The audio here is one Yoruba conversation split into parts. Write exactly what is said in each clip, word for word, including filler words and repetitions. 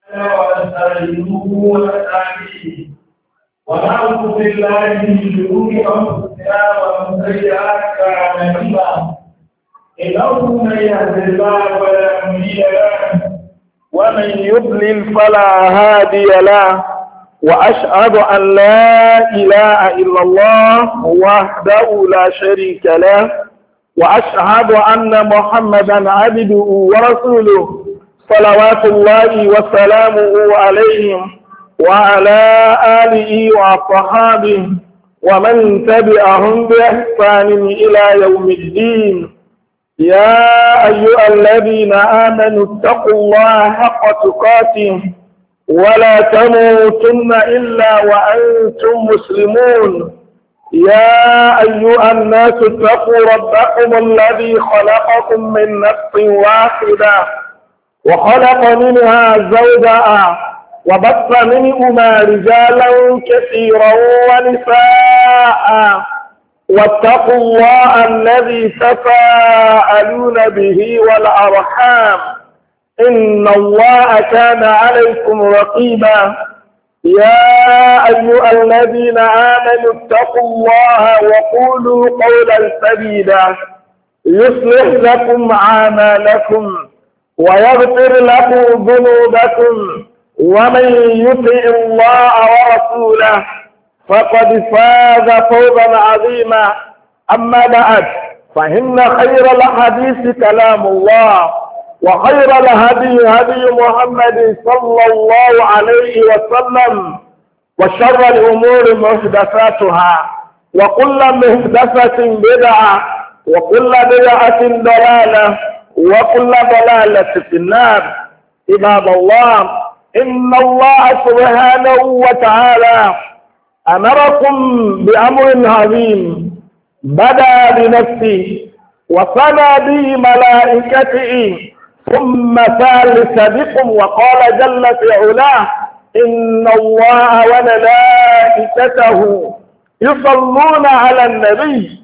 ونستعينه ونستهديه ونعوذ بالله من شرور انفسنا ومن سيئات اعمالنا انه من يهد الله فلا مضل له ومن يضلل فلا هادي له واشهد ان لا اله الا الله وحده لا شريك له واشهد ان محمدا عبده ورسوله صلوات الله وسلامه عليهم وعلى آله وصحابه ومن تبعهم بإحسان إلى يوم الدين. يا أيها الذين آمنوا اتقوا الله حق تقاته ولا تموتن إلا وأنتم مسلمون. يا أيها الناس اتقوا ربكم الذي خلقكم من نفس واحدة وخلق منها زوجها وبث منهما رجالا كثيرا ونساء واتقوا الله الذي تساءلون به والأرحام إن الله كان عليكم رقيبا. يا أيها الذين آمنوا اتقوا الله وقولوا قولا سديدا يصلح لكم أعمالكم ويغفر لكم ذنوبكم ومن يطع الله ورسوله فقد فاز فوزا عظيما. أما بعد فإن خير الحديث كلام الله وخير الهدي هدي محمد صلى الله عليه وسلم وشر الأمور محدثاتها وكل محدثة بدعة وكل بدعة ضلالة وكل ضلالة في النار. عباد الله، إن الله سبحانه وتعالى أمركم بأمر عظيم بدأ بنفسه وصنع به ملائكته ثم ثالث بكم وقال جل في علاه إن الله وملائكته يصلون على النبي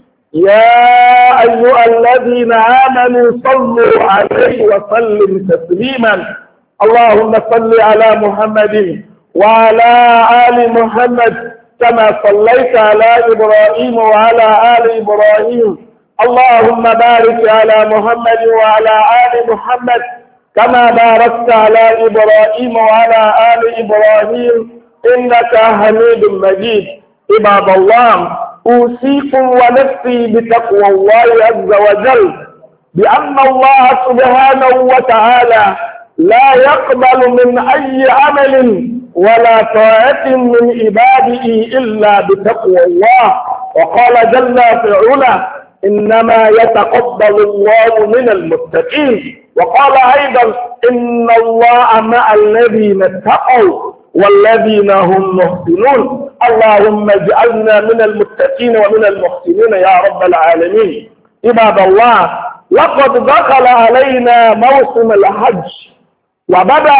يا أيها الذين آمنوا صلوا عليه وسلم تسليما. اللهم صل على محمد وعلى آل محمد كما صليت على إبراهيم وعلى آل إبراهيم. اللهم بارك على محمد وعلى آل محمد كما باركت على إبراهيم وعلى آل إبراهيم إنك حميد مجيد. عباد الله، أوصيكم ونفسي بتقوى الله عز وجل بأن الله سبحانه وتعالى لا يقبل من أي عمل ولا طاعة من عباده إلا بتقوى الله. وقال جل في علا إنما يتقبل الله من المتقين. وقال أيضا إن الله مع الذين اتقوا والذين هم محسنون. اللهم اجعلنا من المتقين ومن المحسنين يا رب العالمين. عباد الله، لقد دخل علينا موسم الحج وبدأ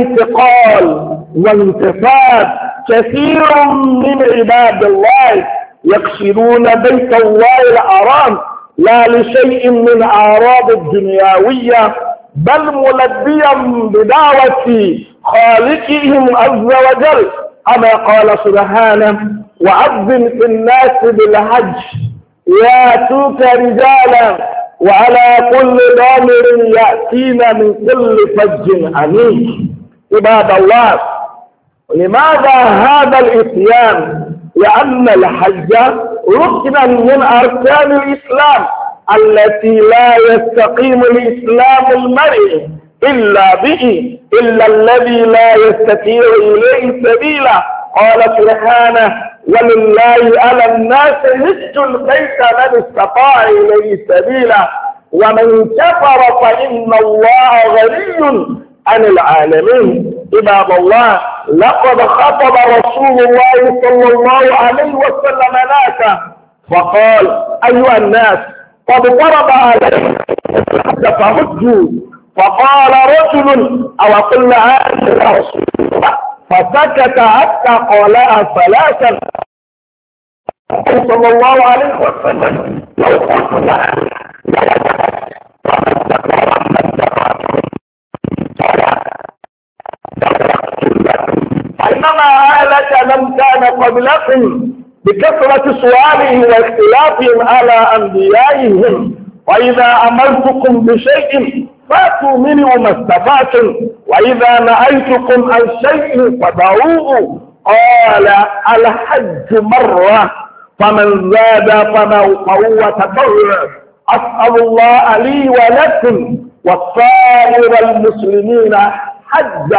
انتقال وانتفاض كثير من عباد الله يقصدون بيت الله الحرام لا لشيء من أعراض الدنيوية بل ملبيا بدعوة خالقهم عز وجل كما قال سبحانه وأذن في الناس بالحج ياتوك رجالا وعلى كل ضامر يأتين من كل فج عميق. عباد الله، لماذا هذا الإتيان؟ لأن الحج ركنا من أركان الإسلام التي لا يستقيم الإسلام المرء إلا به إلا الذي لا يستطيع إليه سبيلا. قال سبحانه ولله على الناس حج البيت من استطاع إليه سبيلا ومن كفر فإن الله غني عن العالمين. عباد الله، لقد خطب رسول الله صلى الله عليه وسلم ناسا فقال أيها الناس قد فرض عليكم الحج فحجوا. فقال رجل أو قل أنت يا رسول الله فسكت حتى قالها ثلاثا صلى الله عليه وسلم لو قلت لها إنما أهلك من كان قبلكم بكثرة سؤالهم واختلافهم على أنبيائهم وإذا أمرتكم بشيء فاتوا منه ما استطعتم وإذا نهيتكم عن شيء فدعوه قال الحج مرة فمن زاد فهو تطوع أسأل الله لي ولكم وسائر المسلمين حج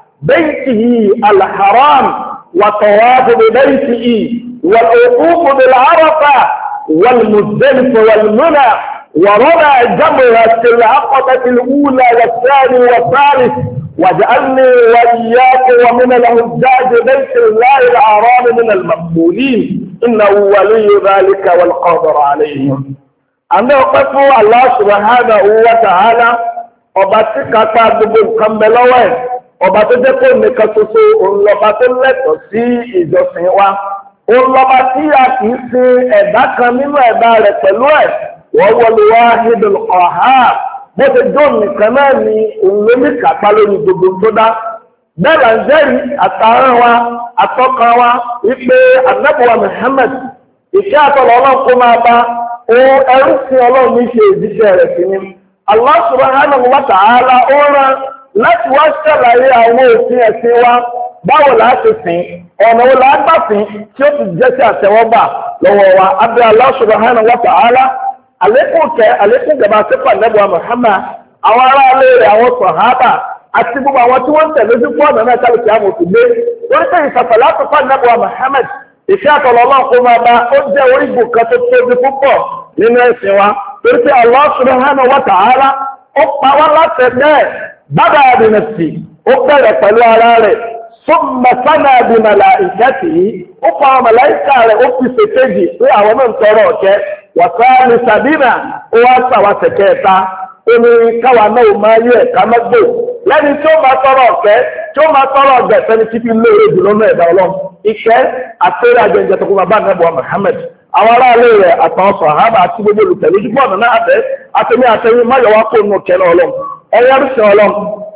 بيته الحرام وطواف ببيته والوقوف بالعرفة والمزدلفة والمنى ورمى جمرة العقبة الأولى والثاني والثالث واجعلني وإياكم ومن الحجاج بيت الله الحرام من المقبولين إنه ولي ذلك والقادر عليه. àmì ọpẹ́ fún Allah subhanahu wa ta'ala ọba tí kápá gbogbo nǹkan bẹ lọ́wọ́ ẹ̀ ọba tó jẹ́ kó nìkan ṣoṣo òun lọ́ba tó lẹ́tọ̀ọ́ sí ìjọsìn wa òun lọ́ba tí a kì í sin ẹ̀dá kan nínú ẹ̀dá rẹ̀ pẹ̀lú ẹ̀ wọ́n wọlé wahidul qahhar bó ṣe jó nìkan náà ni òun ló ní kápá lórí gbogbo tó dá bẹ́ẹ̀ là ń jẹ́rìí àtàrà wa àtọ́kan wa wípé ànábì wa Muhammad ìṣẹ́ àtọ̀lọ́ ọlọ́run kó máa bá ó ẹrú sí ọlọ́run ní ṣe ìdíṣẹ́ rẹ̀ sí ni Allah subhanahu wa ta'ala ó rán láti wá ṣàlàyé àwọn òfin ẹ̀sìn wa báwo la ṣe sìn ọ̀nà wo la gbà sìn tí ó ti jẹ́ sí àtẹ́wọ́gbà lọ́wọ́ wa abẹ́ Allah subhanahu wa ta'ala àlékún kẹ àlékún gàba sípà nẹ́bùwà Muhammad àwọn ará ilé rẹ̀ àwọn sàhábà àti gbogbo àwọn tí wọ́n ń tẹ̀lé ojú pọ̀ náà kálukì àmọ̀ òfin gbé wọ́n tẹ̀ ìsàfàlà tó fà nẹ́bùwà Muhammad ìṣẹ́ àtọ̀lọ́ ọlọ́run kó máa bá ó jẹ́ orígun kan tó tóbi púpọ̀ nínú ẹ̀sìn wa torí pé Allah subhanahu wa ta'ala ó pa wá láti bẹ́ẹ̀ bàbá àdìnàsì ó bẹ̀rẹ̀ pẹ̀lú ara rẹ̀ summa sana bi malaikatihi ó pa àwọn màláìkà rẹ̀ ó fi ṣèkejì pé àwọn náà ń tọrọ ọ̀kẹ́ wàsáàlì sàbínà ó wá sàwà sẹ̀kẹ́ẹ̀ta ó ní káwa náà ó máa yẹ ẹ̀ka mẹ́gbò lẹ́ni tí ó máa tọrọ ọ̀kẹ́ tí ó máa tọrọ ọ̀gbẹ̀ sẹ́ni tí fi lóore jùlọ náà ẹ̀dá ọlọ́run ìkẹ́ àtẹ́rẹ́ àjẹjẹ tó kó máa bá nẹ́bùwà Muhammad àwọn aráàlú rẹ̀ àtàwọn sàhábà àti gbogbo olùtẹ̀lé ojúbọ̀ ọ̀nà náà àbẹ́ àtẹ̀mí àtẹ̀yìn máyọ̀wá kó nù kẹ́lẹ́ ọlọ́run ẹ̀yẹ rúṣin ọlọ́run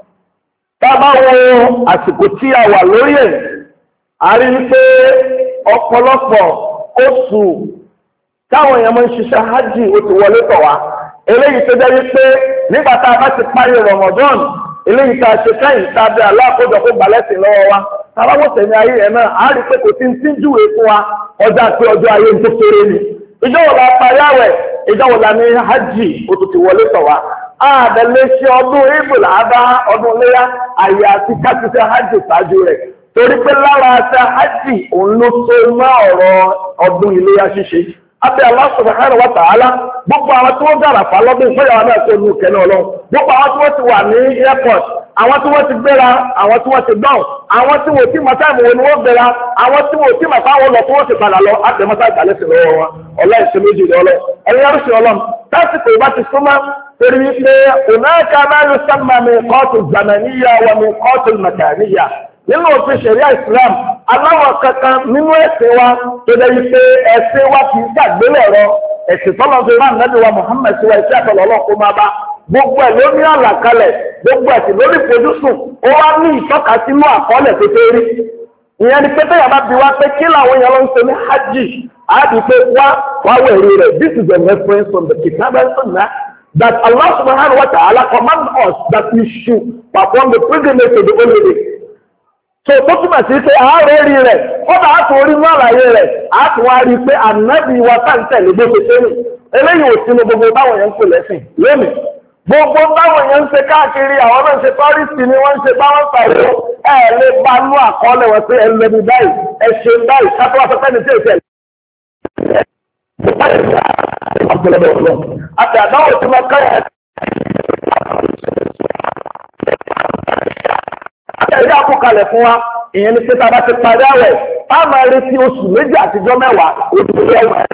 tá a bá wo àsìkò tí a wà lórí ẹ̀ a rí i pé ọ̀pọ̀lọpọ̀ oṣù táwọn èèyàn máa ń ṣiṣẹ́ hajj ó ti wọlé tọ̀ wá eléyìí tó jẹ́ wípé nígbà tá a bá ti parí Ramadan eléyìí tá a ṣe káyìn tá a bẹ aláàkójọ kó balẹ̀sìn lọ́wọ́ wa tábàbọ̀ tẹ̀mí ayé ẹ̀ náà a rí i pé kò sí ti ń júwe fún wa ọjà pé ọjọ́ ayé ń tó kéré ni ìjọ wo la parí àwẹ̀ ìjọ wo la ní hajj ó ti wọlé tọ̀ wá àbẹ̀lẹ̀ ṣe ọdún ìbùlà àbá ọdún léyà àyè àti káṣíṣẹ́ hajj ṣáájú rẹ̀ torí pé lára ṣe hajj òun ló tó má ọ̀rọ̀ ọdún iléyà ṣíṣe abẹ́ Allah subhanahu wa ta'ala gbogbo àwọn tí wọ́n dára fà lọ́dún ìfẹ́yàwó náà tó ní òkè náà lọ gbogbo àwọn tí wọ́n ti wà ní airport àwọn tí wọ́n ti gbéra àwọn tí wọ́n ti dán àwọn tí wọ́n ti mọ̀ táìmù wọn ni wọ́n gbéra àwọn tí wọ́n ti mọ̀ táwọn lọ tí wọ́n ti padà lọ àtẹ̀mọ́tà ìgbàlẹ́sìn lọ́wọ́ wọn ọ̀la ìṣe méjì lọ́lọ́ ẹ̀yin arúṣe ọlọ́m tásìkò ìbá ti súnmọ́ torí wípé ònáàkà máa ń sábà mi kọ́ọ̀tù zamaniya wa mi kọ́ọ̀tù makaniya nínú òfin ṣẹ̀ríà Islam aláwọ̀ kankan nínú ẹ̀sìn wa tó dẹ̀ wípé ẹ̀sìn wa kì í ṣàgbélẹ̀rọ ẹ̀sìn tọ́lọ́ fi rán nàbí wa Muhammad sí wa iṣẹ́ àtọ̀lọ́ ọlọ́kùn máa bá gbogbo ẹ̀ ló ní àlàkalẹ̀ gbogbo ẹ̀sìn lórí ìfojúsùn ó wá ní ìtọ́ka sínú àkọọ́lẹ̀ tó tẹ́ rí ìyẹn ni pé tẹ́yà bá bi wá pé kí làwọn èèyàn ló ń ṣe ní hajj àti pé wá wá wẹ̀rí rẹ̀ this is a reference from the Kitab and Sunnah that Allah subhanahu wa ta'ala command us that we should perform the pilgrimage to the Holy Land. So tó túmọ̀ sí pé àárẹ̀ rí rẹ̀ kódà á tún orí mú àlàyé rẹ̀ á tún wá rí i pé ànábì wa táǹtẹ̀ lè bó ṣe ṣe nì eléyìí ò sínú gbogbo báwọn yẹn ń pè lẹ́sìn lónìí gbogbo báwọn yẹn ń ṣe káàkiri àwọn náà ń ṣe tọ́rìsì ni wọ́n ń ṣe báwọn pàrọ̀ ẹ̀ lè bá nú àkọọ́lẹ̀ wọn pé ẹ lẹ́bi báyìí ẹ ṣe báyìí kátó wá sọ́kẹ́ni tí èsì ẹ̀ àti àdáwò tí wọ́n ká ẹ̀rí àkókalẹ̀ fún wa ìyẹn ni pé tá a bá ti parí àwẹ̀ a máa retí oṣù méjì àtijọ́ mẹ́wàá oṣù mẹ́wàá.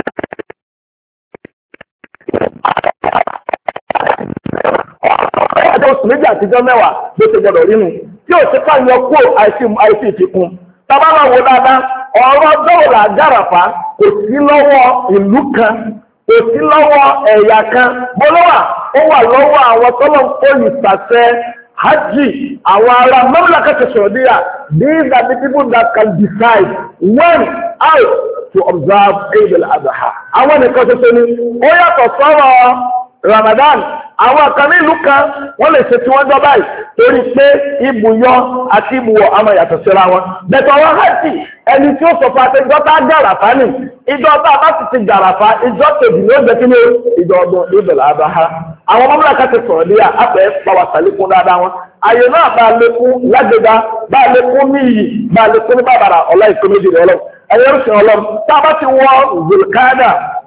ọjọ́ oṣù méjì àtijọ́ mẹ́wàá ló ti gbọdọ̀ rí nu tí ò sí ká yọ kó àìsí àìsí ìfikún tábà máa wo dáadáa ọ̀rọ̀ dọ́wọ̀lá gàràfà kò sí lọ́wọ́ ìlú kan kò sí lọ́wọ́ ẹ̀yà kan bọ́lọ́wà ó wà lọ́wọ́ àwọn tọ́lọ̀ ń kó ìsàṣẹ hajj àwọn ará Mamlakati Saudiya, these are the people that can decide when, how to observe Eid al-Adha. Àwọn nìkan ṣoṣo ni ó yàtọ̀ sọ́rọ̀ Ramadan. Àwọn kan ní ìlú kan wọ́n lè ṣe tí wọ́n jọ báyìí torí pé ibùyọ àti ibùwọ̀ àmọ́ yàtọ̀ síra wọn. Bẹ̀tọ̀ wọn hajj ẹni tí ó sọ fún àti ìjọ tá gàràfà ní ìjọ tá a bá sì ti gàràfà ìjọ kejì ní ó jẹ́ kí ní ìjọ ọdún Eid al-Adha. Àwọn Mamlakati Saudiya àpẹ pàwọ́ sàlékún dáadáa wọn. Àyè náà bá lékún lágbègbà bá lékún ní iyì bá lékún ní bàbàrà ọ̀la ìkọ́méjì rẹ̀ ọlọ́run. Ẹ̀yẹ́ ń sìn ọlọ́run tá a bá ti wọ Zulqaada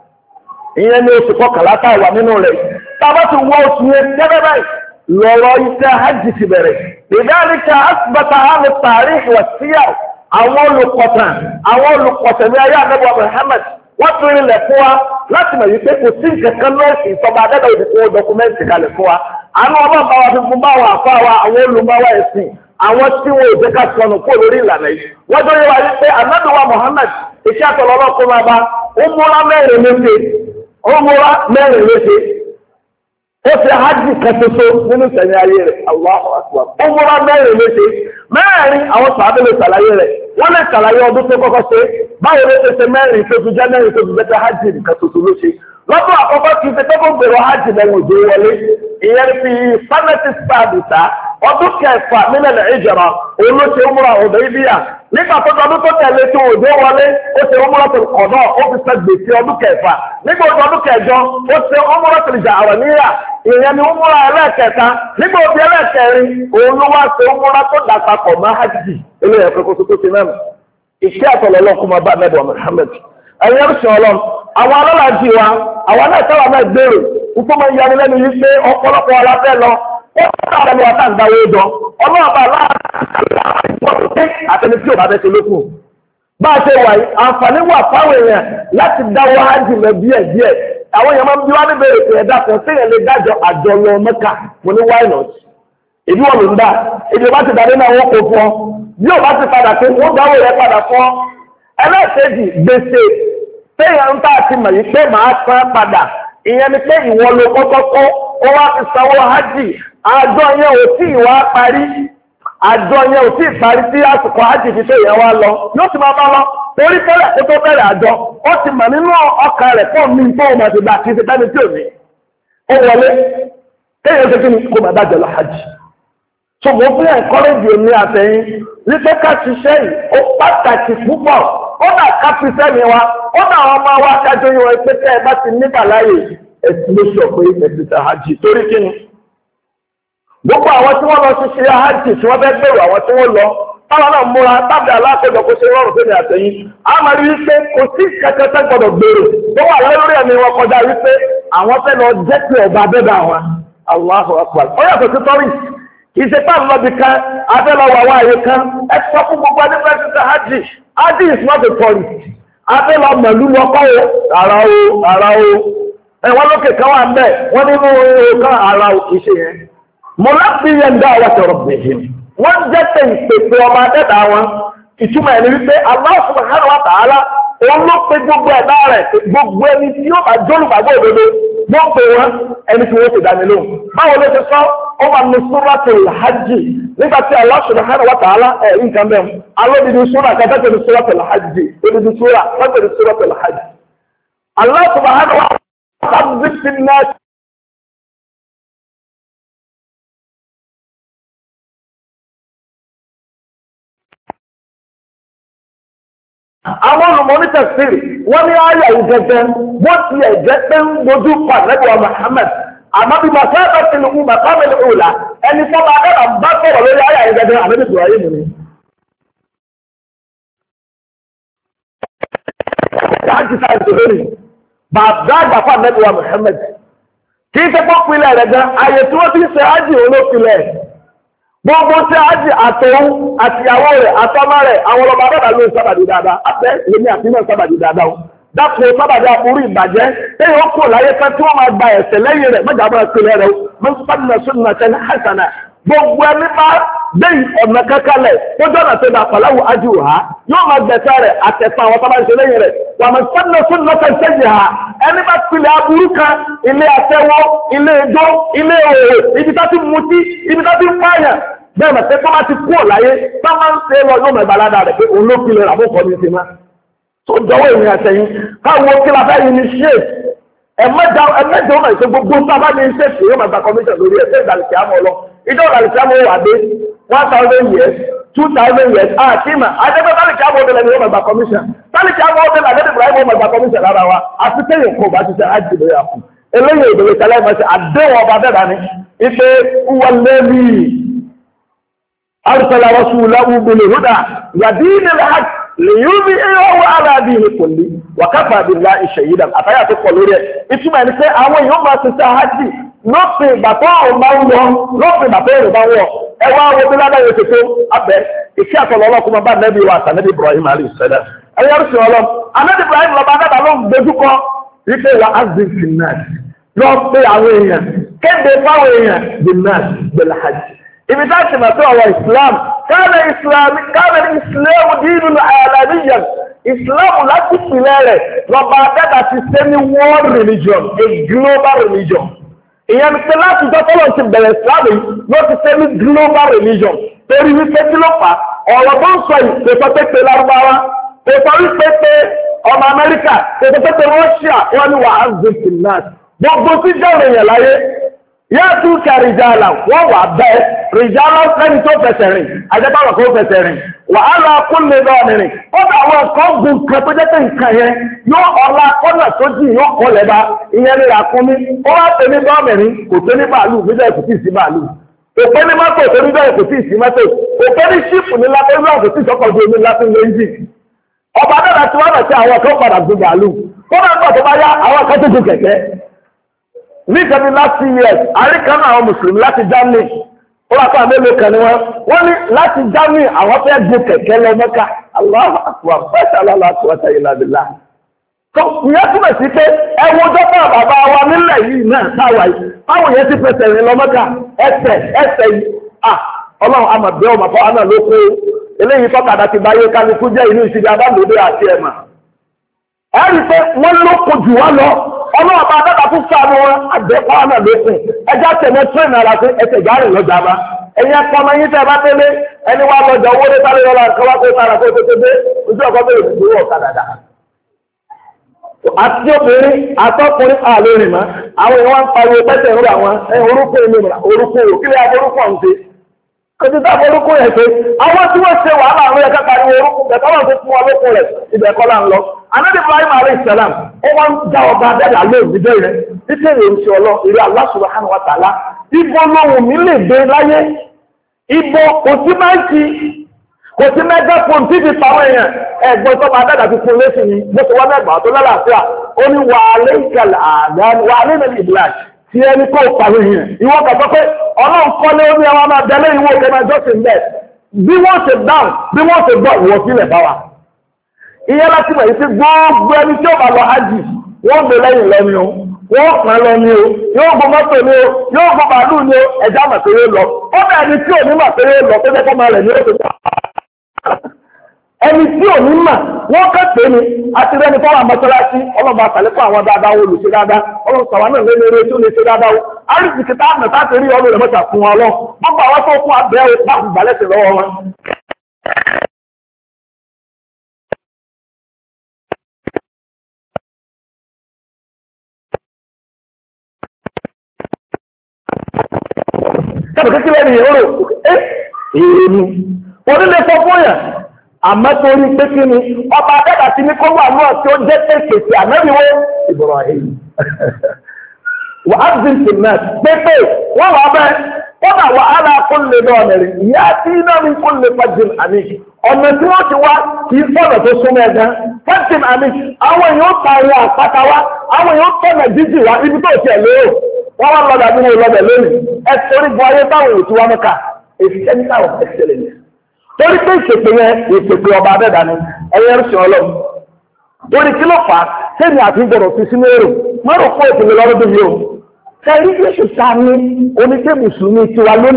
ìyẹn ní oṣù kọkànlá tá a wà nínú rẹ̀. Tá a bá ti wọ oṣù yẹn gẹ́gẹ́ báyìí lọ́rọ̀ iṣẹ́ hajj ti bẹ̀rẹ̀. Lidhalika asbata ahlu tarikh wa siyar àwọn olùkọ̀tàn àwọn olùkọ̀tàn ní ayé àdébọ̀ Muhammad wọ́n tún rí lẹ̀ fún wa láti mọ̀ yìí pé kò sí nǹkan lọ́ọ̀sì ìsọba adẹ́gbẹ̀ ìdìbò dọkumẹ́ntì kalẹ̀ fún wa. Àánú ọba bá wa fi fún bá wa àfa wa àwọn olùmọ̀wá ẹ̀sìn àwọn tí wọn ò jẹ́ ká sọnù kó lórí ìlànà yìí. Wọ́n tó yẹ wa yìí pé Ànábì wa Muhammad iṣẹ́ àtọ̀lọ́lọ́ kó máa bá ó múra mẹ́rin léṣe ó múra mẹ́rin léṣe. Ó ṣe hajj kan ṣoṣo nínú ìsẹ̀yìn ayé rẹ̀, Allahu Akbar. Ó múra mẹ́rin léṣe. Mẹ́rin àwọn sàábẹ̀ lè ṣàlàyé rẹ̀. Wọ́n lè ṣàlàyé ọdún tó kọ́kọ́ ṣe. Báwo ló ṣe ṣe mẹ́rin tó fi jẹ́ mẹ́rin tó fi jẹ́ hajj nìkan ṣoṣo ló ṣe. Lọ́dún àkọ́kọ́ kì í ṣe tó kó gbèrò hajj lẹ́wọ̀n òjò wọlé. Ìyẹn fi sanati sáàbìtà ọdún kẹfà nílẹ̀ ìjọra òun ló ṣe umra Hudaybiyah. Nígbà tó ọdún tó tẹ̀lé tó òjò wọlé, ó ṣe umratul qada, ó fi san gbèsè ọdún kẹfà. Nígbà òjò ọdún kẹjọ, ó ṣe umratul Ja'raniyah. Ìyẹn ni umra ẹlẹ́ẹ̀kẹta. Nígbà òbí ẹlẹ́ẹ̀kẹrin, òun ló wá ṣe umra tó dàpapọ̀ mọ́ hajj. Ilé ẹ̀kọ́ kó tó ti náà. Ìṣẹ́ àtọ̀lọ́lọ́kùn máa bá Ànábì Muhammad. Ẹ̀yẹ́ rúṣin ọlọ́run, àwọn alálàájì wa, àwọn náà sábà máa gbèrò, nípa máa ń yani lẹ́nu yìí pé ọ̀pọ̀lọpọ̀ aláfẹ́ lọ, ó sábà lẹ́nu wa táà ń dáwó jọ, ọlọ́run bá láàrín àtẹni tí ò bá fẹ́ ṣe lókun. Bá a ṣe wà yìí, àǹfààní wà fáwọn èèyàn láti dáwọ́ ájì lọ díẹ̀ díẹ̀. Àwọn èèyàn máa ń bí wá níbẹ̀rẹ̀ pé ẹ̀dá kan séèyàn lè dájọ́ àjọ lọ Mẹ́kà, mo ní why not? Ìdí wọn ló ń dá, ìdí bá ti dàdé náà wọ́n kó fún ọ, bí ò bá ti padà pé wọ́n dáwọ́ rẹ̀ padà fún ọ. Ẹlẹ́ẹ̀kejì gbèsè téèyàn ń tà ti mọ̀ yìí pé màá san padà ìyẹn ni pé ìwọ ló kọ́kọ́ kó ó wá fi sanwó hajj àjọ yẹn ò tí ì wá parí àjọ yẹn ò tí ì parí tí àsìkò hajj fi tó yẹn wá lọ yóò ti máa bá lọ torí tẹ́lẹ̀ kó tó bẹ̀rẹ̀ àjọ ó ti mọ̀ nínú ọkàn rẹ̀ fún mi tó o máa ti gbà kí n ti dání tí ò ní ó wọlé téèyàn ṣe kí ni kó máa dájọ lọ hajj. So mo fi encourage omi àtẹ̀yìn wípé ká ṣiṣẹ́ yìí ó pàtàkì púpọ̀ ó dà ká fi sẹ́mi wa ó dà àwọn ọmọ wa kájọ yìí wọ́n pé tẹ́ ẹ bá ti nígbà láàyè ẹ̀sìn ló sọ pé ẹ̀sìn ta hajj torí kí ni. Gbogbo àwọn tí wọ́n lọ ṣiṣẹ́ hajj tí wọ́n fẹ́ gbèrò àwọn tí wọ́n lọ táwọn náà múra tábìlì alákòjọ kó ṣe rọrùn fún mi àtẹ̀yìn a máa rí wípé kò sí kẹkẹtẹ gbọdọ̀ gbèrò tó wà lórí ẹ̀mí wọn kọjá wípé àwọn fẹ́ lọ jẹ́ pé ọba abẹ́bẹ́ àwọn Allahu Akbar ó yàtọ̀ sí tọ́rì ìṣepá lọ́bì kan abẹ́lọ́wọ́ àwọn àyè kan ẹ sọ fún gbogbo adébẹ́sí ṣe hajj hajj is not a tourist abẹ́lọ́ mọ̀lú lọ́kọ́ o ara o ara o ẹ̀wọ́n lókè kan wà mbẹ́ wọ́n nínú ohun kan ara o kìí ṣe yẹn mo láti yẹn dá àwọn tọrọ bẹ̀yìn wọ́n jẹ́ pé ìpèsè ọba adẹ́dà wọn ìtumọ̀ ẹni wípé Allah subhanahu wa ta'ala òun ló pe gbogbo ẹ̀dá rẹ̀ gbogbo ẹni tí yóò bá jólùgbàgbọ́ òdodo wọ́n pe wọn ẹni tí wọ́n ti dá mi lóhùn báwo ló ti sọ ó wà ní suratul hajj nígbà tí Allah subhanahu wa ta'ala ẹ̀ nǹkan bẹ́ẹ̀ alódìdí sura kẹfẹ́ tẹ̀lé suratul hajj odidi sura tẹ̀lé suratul hajj Allah subhanahu wa ta'ala àwọn olùmọ̀ní tẹ̀sírì wọ́n ní ayà ìgẹ̀gẹ̀ wọ́n ti ẹ̀jẹ̀ pé ń gbójú pàdánù Muhammad àmọ́bí masáàbà ti lùkú masáàbà òòlà ẹni fọ́nà akẹ́kọ̀ọ́ bá sọ̀rọ̀ lórí ayà ìgẹ̀gẹ̀ àmọ́bí Ibrahim ni. láti sáà ìṣòro bàbá àgbàfà nẹ́bíwá Muhammad kì í ṣe pọ́ pilẹ̀ rẹ̀ gan ayé tí wọ́n ti ṣe ájì olópilẹ̀ gbogbo tí ájì àtòun àtìyàwó rẹ̀ àtọ́mọ́ rẹ̀ àwọn ọlọ́mọ abẹ́bà ló ń sábàdì dáadáa àtẹ́ lèmi àti náà sábàdì dáadáa dápò sábàdì àbúrú ìbàjẹ́ lẹ́yìn ó kò láyé fẹ́ tí wọ́n máa gba ẹ̀sẹ̀ lẹ́yìn rẹ̀ mọ́jà máa pilẹ̀ rẹ̀ mọ́sánà sunnatan hasana gbogbo ẹni bá gbé ọ̀nà kankanlẹ̀ tó jọ́nà tó dà pàláwù ájú ha yóò máa gbẹ̀sẹ̀ rẹ̀ àtẹ̀sán àwọn tó bá ń ṣe lẹ́yìn rẹ̀ wà máa sọ́nà fún lọ́sẹ̀ sẹ́yìn ha ẹni bá pilẹ̀ aburú kan ilé àtẹwọ́ ilé ijó ilé òòrè ibi tá ti mutí ibi tá ti pààyàn bẹ́ẹ̀ mọ̀ pé tó bá ti kú ọ̀láyé tó máa ń ṣe lọ yóò mọ̀ ìbáládà rẹ̀ pé òun ló pilẹ̀ àbúkọ ní ti máa tó jọwọ́ ìrìn àtẹ̀yìn káwọn kí la fẹ́ yìí ní ṣe ẹ̀mẹ́jọ ẹ̀mẹ́jọ ọmọ ìṣe gbogbo sábà ní iṣẹ́ tí yóò máa gba commission lórí ẹ̀ṣẹ́ ìdàlùkì àmọ́ lọ ìjọ ìdàlùkì àmọ́ wà dé one thousand years two thousand years àti ìmọ̀ àjẹpẹ́ tálìkì àmọ́ ọdẹ lẹ́nu yóò máa gba commission tálìkì àmọ́ ọdẹ lẹ́nu Ibrahim yóò máa gba commission lára wa àti sẹ́yìn kò bá ti sẹ́ àjìbẹ́ yà fún eléyìí ìdòwò ìtàlẹ́ ìmọ̀ sí àdéhùn ọba dẹ́dà ni ipe wọlébì arsala rasulahu bil huda wa dinil haqq lèyúbí ẹ̀yọ́wọ́ aláàbí ní kò lè wàkàfà àbílá ìṣẹ̀yídà àtàyà tó pọ̀ lórí ẹ̀ ìtumọ̀ ẹni pé àwọn èèyàn máa ti sá hájì lópin ìgbàtọ́ ọ̀run bá ń wọ lópin ìgbàtọ́ ọ̀run bá ń wọ ẹwà àwọn bí ládàá yóò tó abẹ ìṣe àtọ̀lọ́ ọlọ́kùnrin bá nẹ́bí wa àtànẹ́bí Ibrahim alayhi salam ẹ̀yà rúṣin ọlọ́ anẹ́bí Ibrahim lọ́ba dábàá ló ń dojúkọ wípé wa azim finnas lọ pé àwọn èèyàn kéde fáwọn èèyàn binnas bil hajj ibi tá a ti mọ̀ pé ọ̀rọ̀ Islam káàdà Islam káàdà Islam dínú àlàníyàn Islam láti pìlẹ̀ rẹ̀ lọ́ba dẹ́gbà ti ṣe ní world religion a global religion ìyẹn ti láti jọ́ tọ́lọ̀ ti bẹ̀rẹ̀ Islam yìí ló ti ṣe ní global religion torí wípé kí ló fà ọ̀rọ̀ tó ń sọ yìí kò sọ pé pé lárúbáwá kò sọ wípé pé ọmọ Amẹ́ríkà kò sọ pé pé Russia wọ́n ní wàá zèkì náà gbogbo tí jẹ́ òrìyàn láyé yàtú ka rìjàlá wọ́n wà bẹ́ẹ̀ rìjàlá lẹ́ni tó fẹsẹ̀ rìn àjẹpáwọ̀ kó fẹsẹ̀ rìn wàhálà kúnlẹ̀ lọ́ọ̀nìrìn ó bá àwọn kan gùn kan tó jẹ́ pé nǹkan yẹn yóò ọ̀la kọ́nà tó jì yóò kọ́ lẹ́ba ìyẹn ní ràkúnmí ó wá pè ní lọ́ọ̀nìrìn kò tó ní bàálù níbẹ̀ kò tí ì sí bàálù kò pé ní mọ́tò tó níbẹ̀ kò tí ì sí mọ́tò kò pé ní ṣíìpù ní lápẹ́ náà kò tí ì sọ́kọ̀ ju omi láti ń lẹ́yìn ọba dára tí wọ́n bẹ̀ sí àwọn kan padà gun bàálù kó bá gbọ́ tó bá yá àwọn kan tó gun kẹ̀kẹ́ ní ìjọba last years àríkànnà àwọn mùsùlùmí láti Germany ó wà fún àmẹ́lò kan ní wọn wọ́n ní láti Germany àwọn fẹ́ gun kẹ̀kẹ́ lọ Mẹ́kà Allahu Akbar fẹ́ṣẹ̀ aláàlá tó wọ́n tẹ̀yìn lábìlá. tó ìyẹn túmọ̀ sí pé ẹwọ dọ́kítà bàbá wa nílẹ̀ yìí náà táwa yìí báwo yẹn ti fẹsẹ̀ rìn lọ Mẹ́kà ẹsẹ̀ ẹsẹ̀ yìí à ọlọ́run amàbẹ́ ọmọ fún àná ló kó eléyìí tọ́kadà ti báyé kálukú jẹ́ inú ìṣirí abálòdé àti ẹ̀mà ẹ̀rí pé wọ́n ló kó jù wá lọ ọlọ́ọ̀bá adáta fún sáàmù wọn àgbẹ̀kọ́ àmà lókun ẹjá tẹ̀mọ́ tírẹ̀nì ara fún ẹsẹ̀ ìjárìn lọ́jà bá ẹ̀yìn ẹ̀kọ́ ọmọ yín tẹ́ bá tẹ́lé ẹni wá lọ́jà owó dé sáré lọ́la nǹkan wá kó sára kó tètè dé ojú ọkọ̀ bẹ̀rẹ̀ ìdúró ọ̀kadà. àti obìnrin àtọkùnrin àlórin mọ́ àwọn èèyàn ń pariwo pẹ́sẹ̀ ń rà wọn orúkọ èmi orúkọ òkìlẹ̀ aborúkọ ń ṣe kòtí tá orúkọ yẹn ṣe àwọn tí wọ́n ṣe wàhálà àwọn ẹ̀ka pariwo orúkọ bẹ̀tọ́ wọn tó fún wọn lókun rẹ̀ ibẹ̀ kọ́ là ń lọ. Ànábì Ibrahim alayhi salam ó wọ́n já ọba abẹ́rẹ́ alẹ́ òbíjọ́ rẹ̀ títí èrè oṣù ọlọ́ ìrẹ́ Allah subhanahu wa ta'ala ibo lóhùn mi lè dé láyé ibo kò sí máìkì kò sí mẹ́gàfóòn tí fi pàwọn èèyàn ẹ̀gbọ́n tó máa dàgbà fi fún lẹ́sìn ni bó ti wọ́n mẹ́gbàá tó lálàáfíà ó ní wà á lé ìkàlẹ̀ àdáni wà á lé ní ìbílẹ̀ tí ẹni kó pàwọn èèyàn ìwọ́n kà sọ pé ọlọ́run kọ́lé ó ní ẹwà máa bẹ̀lẹ́ ìwọ kẹ́mẹ́ jọ́sìn bẹ́ẹ̀ bí wọ́n ṣe dáhùn bí wọ́n ṣe gbọ́ ìwọ sílẹ̀ bá wa. ìyẹn láti mọ̀ yìí sí gbogbo ẹni tí ó bá lọ hajj wọ́n gbé lẹ́yìn lọ ni o wọ́n pọn lọ ni o yóò gbọ́ mọ́tò ni o yóò gbọ́ bàálù ni o ẹ̀dá mà pé yóò lọ ó bẹ̀ ẹni tí ò ní mà pé yóò lọ tó jẹ́ kọ́ máa rẹ̀ ní oṣù ẹni tí ò ní mà wọ́n kẹ́pẹ́ ni àti rẹ́ni fọ́wọ́ àmọ́sọ́láṣí ọlọ́ba àtàlẹ́kọ̀ àwọn dáadáa wo olùṣe dáadáa ọlọ́sàwọn náà lé lórí tó lè ṣe dáadáa o àríṣìkì tá àmì tá àti rí ọlọ́ rẹ̀ mọ́ta fún wọn lọ gbogbo àwọn tó fún abẹ́ o bá fi balẹ̀ sí lọ́wọ́ wọn. káàbọ̀ kékeré ni ìhóró ẹ́ èèmù onílé sọ fún yàn àmọ́ torí pé kí ni ọba adẹ́gbà ti ní kó wà náà tí ó jẹ́ pèsè àmẹ́rìnwó Ibrahim wà á dín sí náà pépè wọ́n wà bẹ́ẹ̀ wọ́n bá wà á náà kó lè lọ ọ̀nẹ̀rì ìyá tí iná mi kó lè fàjìm àmì ọ̀nà tí wọ́n ti wá kì í sọ̀rọ̀ tó súnmọ́ ẹ̀gá fàjìm àmì àwọn èèyàn ta àwọn àpáta wá àwọn èèyàn tọ̀nà jíjì wá ibi tó tiẹ̀ lérò wọ́n wá lọ́dà bí wọ́n lọ́dà lónìí ẹ̀ torí bu ayé táwọn èèyàn ti wá mẹ́ka èsì center of excellence torí pé ìṣèpè yẹn ìṣèpè ọba abẹ́dà ni ẹ̀yẹ ń sìn ọlọ́run torí kí ló fà á sẹ́ni àti ìgbọ̀rọ̀ fi sínú èrò mọ́rò fún ìpínlẹ̀ lọ́dún yìí o sẹ́rí yéṣù ta ní oníṣẹ́ mùsùlùmí tiwa lónìí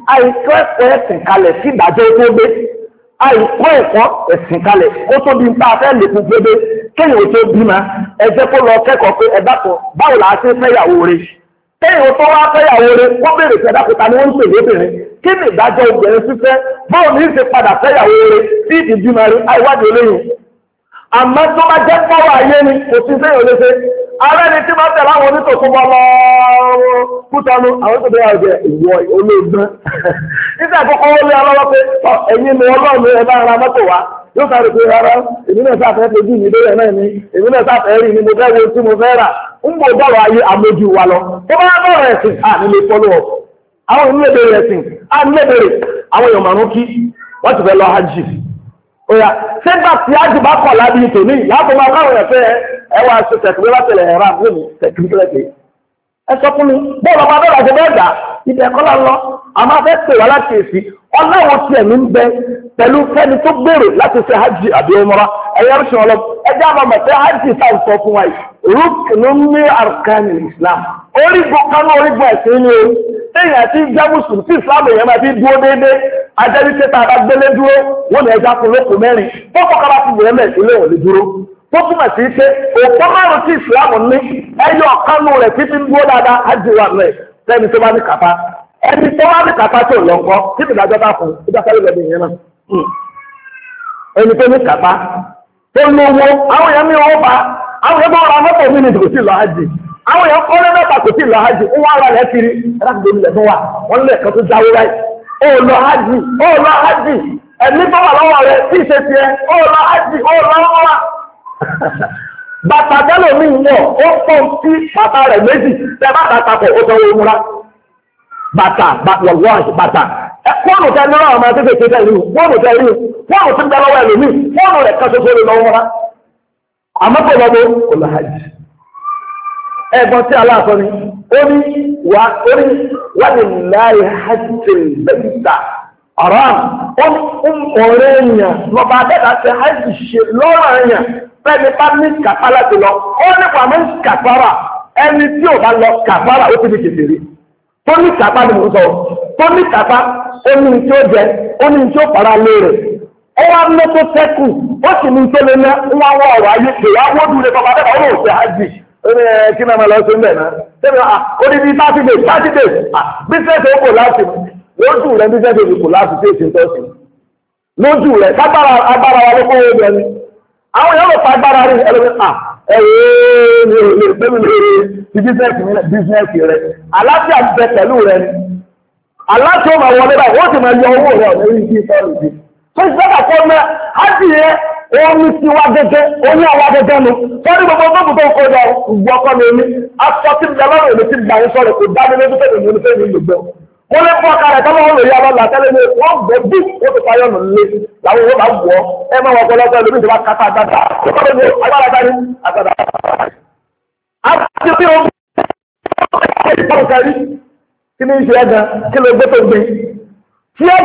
àìkọ́ ẹ̀kọ́ ẹ̀sìn kalẹ̀ sí ìdájọ́ tó gbé àìkọ́ ẹ̀kọ́ ẹ̀sìn kalẹ̀ ó tó di nípa afẹ́ lè fún gbé kéèyàn tó bímọ ẹ jẹ́ kó lọ kẹ́kọ̀ọ́ pé ẹ dákun báwo la ṣe fẹ́yàwó rẹ̀ kéèyàn tó wá fẹ́yàwó rẹ̀ wọ́n béèrè sí ẹ dákun ta ni wọ́n ń pè lóbìnrin kí ni ìdájọ́ obìnrin fífẹ́ báwo ní í ṣe padà fẹ́yàwó rẹ̀ sí ìbímọ rẹ̀ àìwádìí olóyún àmọ́ tó bá jẹ́ pọ́wọ́ ayé ni kò sí fẹ́yàn léṣe ààrẹ ni tí máa tẹ̀lé àwọn onítòkún bọ́ lọ kútọ́nu àwọn tó bẹ́ẹ̀ jẹ́ ìwọ olóògbọ́n nígbà tó kọ́ lé ọlọ́wọ́ pé ẹ̀yin ni ọlọ́run ẹ̀ bá ara mọ́tò wá yóò sáré pé rárá èmi náà sáfẹ́ fojú mi lórí ẹ̀ náà ni èmi náà sáfẹ́ rí ni mo fẹ́ wo tí mo fẹ́ rà ń bò bọ̀rọ̀ ayé àmójú wa lọ tó bá bọ̀rọ̀ ẹ̀sìn à nílé fọ́lọ́ ọ̀ àwọn onílẹ̀ ẹ̀sìn à nílẹ̀ bèrè àwọn èèyàn màrún kí wọ́n ti fẹ́ lọ hajj oya sẹ́gbà tí ájì bá kọ̀ lábí ìtò ní láti máa káwọn ẹ̀fẹ́ ẹwà ṣe tẹ̀kìlẹ́ látẹ̀lẹ̀ ẹ̀rọ àbúrò mi tẹ̀kìlẹ́ pé ẹ sọ fún mi bọ́ọ̀lù ọba bẹ́ẹ̀ láti bẹ́ẹ̀ dà ibẹ̀ ẹ̀kọ́ lá lọ a máa fẹ́ pè wá láti èsì ọláwọ̀ tí ẹ̀mí ń bẹ pẹ̀lú fẹ́ni tó gbèrò láti ṣe hajj àbí umra ẹ̀yẹ ń sọ̀rọ̀ ẹjẹ́ àwọn ọmọ ẹ̀fẹ́ hajj tá à ń sọ fún wa yìí rúkìnnú ní arkani Islam orígun kanú orígun ẹ̀sìn ni o èèyàn tí jẹ́ mùsùlùmí tí Islam èèyàn máa fi dúró déédéé ajẹ́bí tá a bá gbélé dúró wọ́n ní ẹja fún lóko mẹ́rin tó kọ́kọ́ bá ti bẹ̀rẹ̀ mẹ́rin ilé òní dúró tó túmọ̀ sí pé òpó márùn tí Islam ní ẹyọ kanú rẹ̀ títí ń dúró dáadáa hajj wà rẹ̀ sẹ́ni tó bá ní kápá ẹni tó bá ní kápá tó lọ ńkọ́ tí ìdájọ́ bá fún ìdájọ́ lẹ́bi ìyẹn náà ẹni tó ní kápá tó lówó àwọn èèyàn ní owó bá àwọn èèyàn bá ra mọ́tò mi ní ìdìbò sí lọ hajj àwọn èèyàn kọ́ lé mẹ́ta kò sí lọ hajj ń wá ara rẹ̀ kiri ẹ̀dáàbò ilẹ̀ tó wà wọ́n lé ẹ̀kan tó jáwé láì ó lọ hajj ó lọ hajj ẹ̀mí tó wà lọ́wọ́ rẹ̀ tí ì ṣe tiẹ̀ ó lọ hajj ó lọ wá. bàtà tẹ́lẹ̀ mi wọ̀ ó pọ̀ sí bàtà rẹ̀ méjì tẹ́ bàtà papọ̀ ó sanwó múra bàtà wọ̀wọ́ bàtà fóònù tẹ́ lọ́wọ́ ọmọ ẹgbẹ́ kékeré rí fóònù tẹ́ rí fóònù tí ń bẹ lọ́wọ́ ẹlòmíì fóònù rẹ̀ kan ṣoṣo lè lọ́wọ́ múra àmọ́ kò lọ́wọ́ ó lọ hajj ẹ̀gbọ́n tí aláàfọ́ ni ó ní wà ó ní wà ní láyé hajjil bẹ́ẹ̀ta ọ̀rọ̀ ó ní ọ̀rẹ́ èèyàn lọ́ba adẹ́ta ṣe hajj ṣe lọ́rọ̀ èèyàn fẹ́ni bá ní kàfá láti lọ ó ní pàmò kàfárà ẹni tí ò bá lọ kàfárà ó ti di kèfèrí tó ní kàfá ni mò ń sọ tó ní kàfá ó ní tí ó jẹ ó ní tí ó fara lé rẹ̀ ó wá ní tó sẹ́kù ó sì ní tó lé ná ń wá wọ́ ọ̀rọ̀ ayé pé wá wọ́n dúró bàbá adẹ́ta ó lóò ṣe hajj ẹni kí náà máa lọ sí ńbẹ̀ náà tẹ́lẹ̀ à odidi thirty days thirty days à bísẹ̀sì ó kò láti lójú rẹ̀ bísẹ̀sì ó kò láti tí èsì ń tọ́sí lójú rẹ̀ kábàrà agbára wa ló kó owó bẹ̀rẹ̀ àwọn èèyàn ló fa agbára rí ẹlẹ́wọ̀n à ẹ̀wọ̀ ní olè pẹ́lú lórí ti bísẹ̀sì nílẹ̀ bísẹ̀sì rẹ̀ aláṣẹ bẹ pẹ̀lú rẹ̀ ni aláṣẹ ó máa wọlé báyìí wọ́n sì máa yọ owó rẹ̀ ọ̀nà yìí kí sọ́ọ̀lù sí tó ṣe sọ́kà fọ́ mẹ́ á sì yẹ omi ti wá gẹ́gẹ́ oní àwa gẹ́gẹ́ nu sọ́rí gbogbo gbogbo tó ń kó lọ ìgbọ́ ọkọ mi ní aṣọ tí ìjọba rẹ̀ lè ti gbà ń sọ̀rọ̀ kò dá mi lójú pé èmi ní fẹ́mi lò gbọ́. mo lè fọ́ ọ̀kadà tọ́lọ́ wọn lè yá lọ́la tẹ́lẹ̀ ní wọ́n gbọ́ bí wọ́n ti payọ́ nù lé làwọn yóò bá wọ̀ ẹ máa wọ ọpọlọpọ ẹlòmíì tí wọ́n kátà dáadáa ọkọ mi agbára dání àtàdá. àti bí o kí ni ìṣe ẹ̀gàn kí ló gbé tó gbé tí ẹ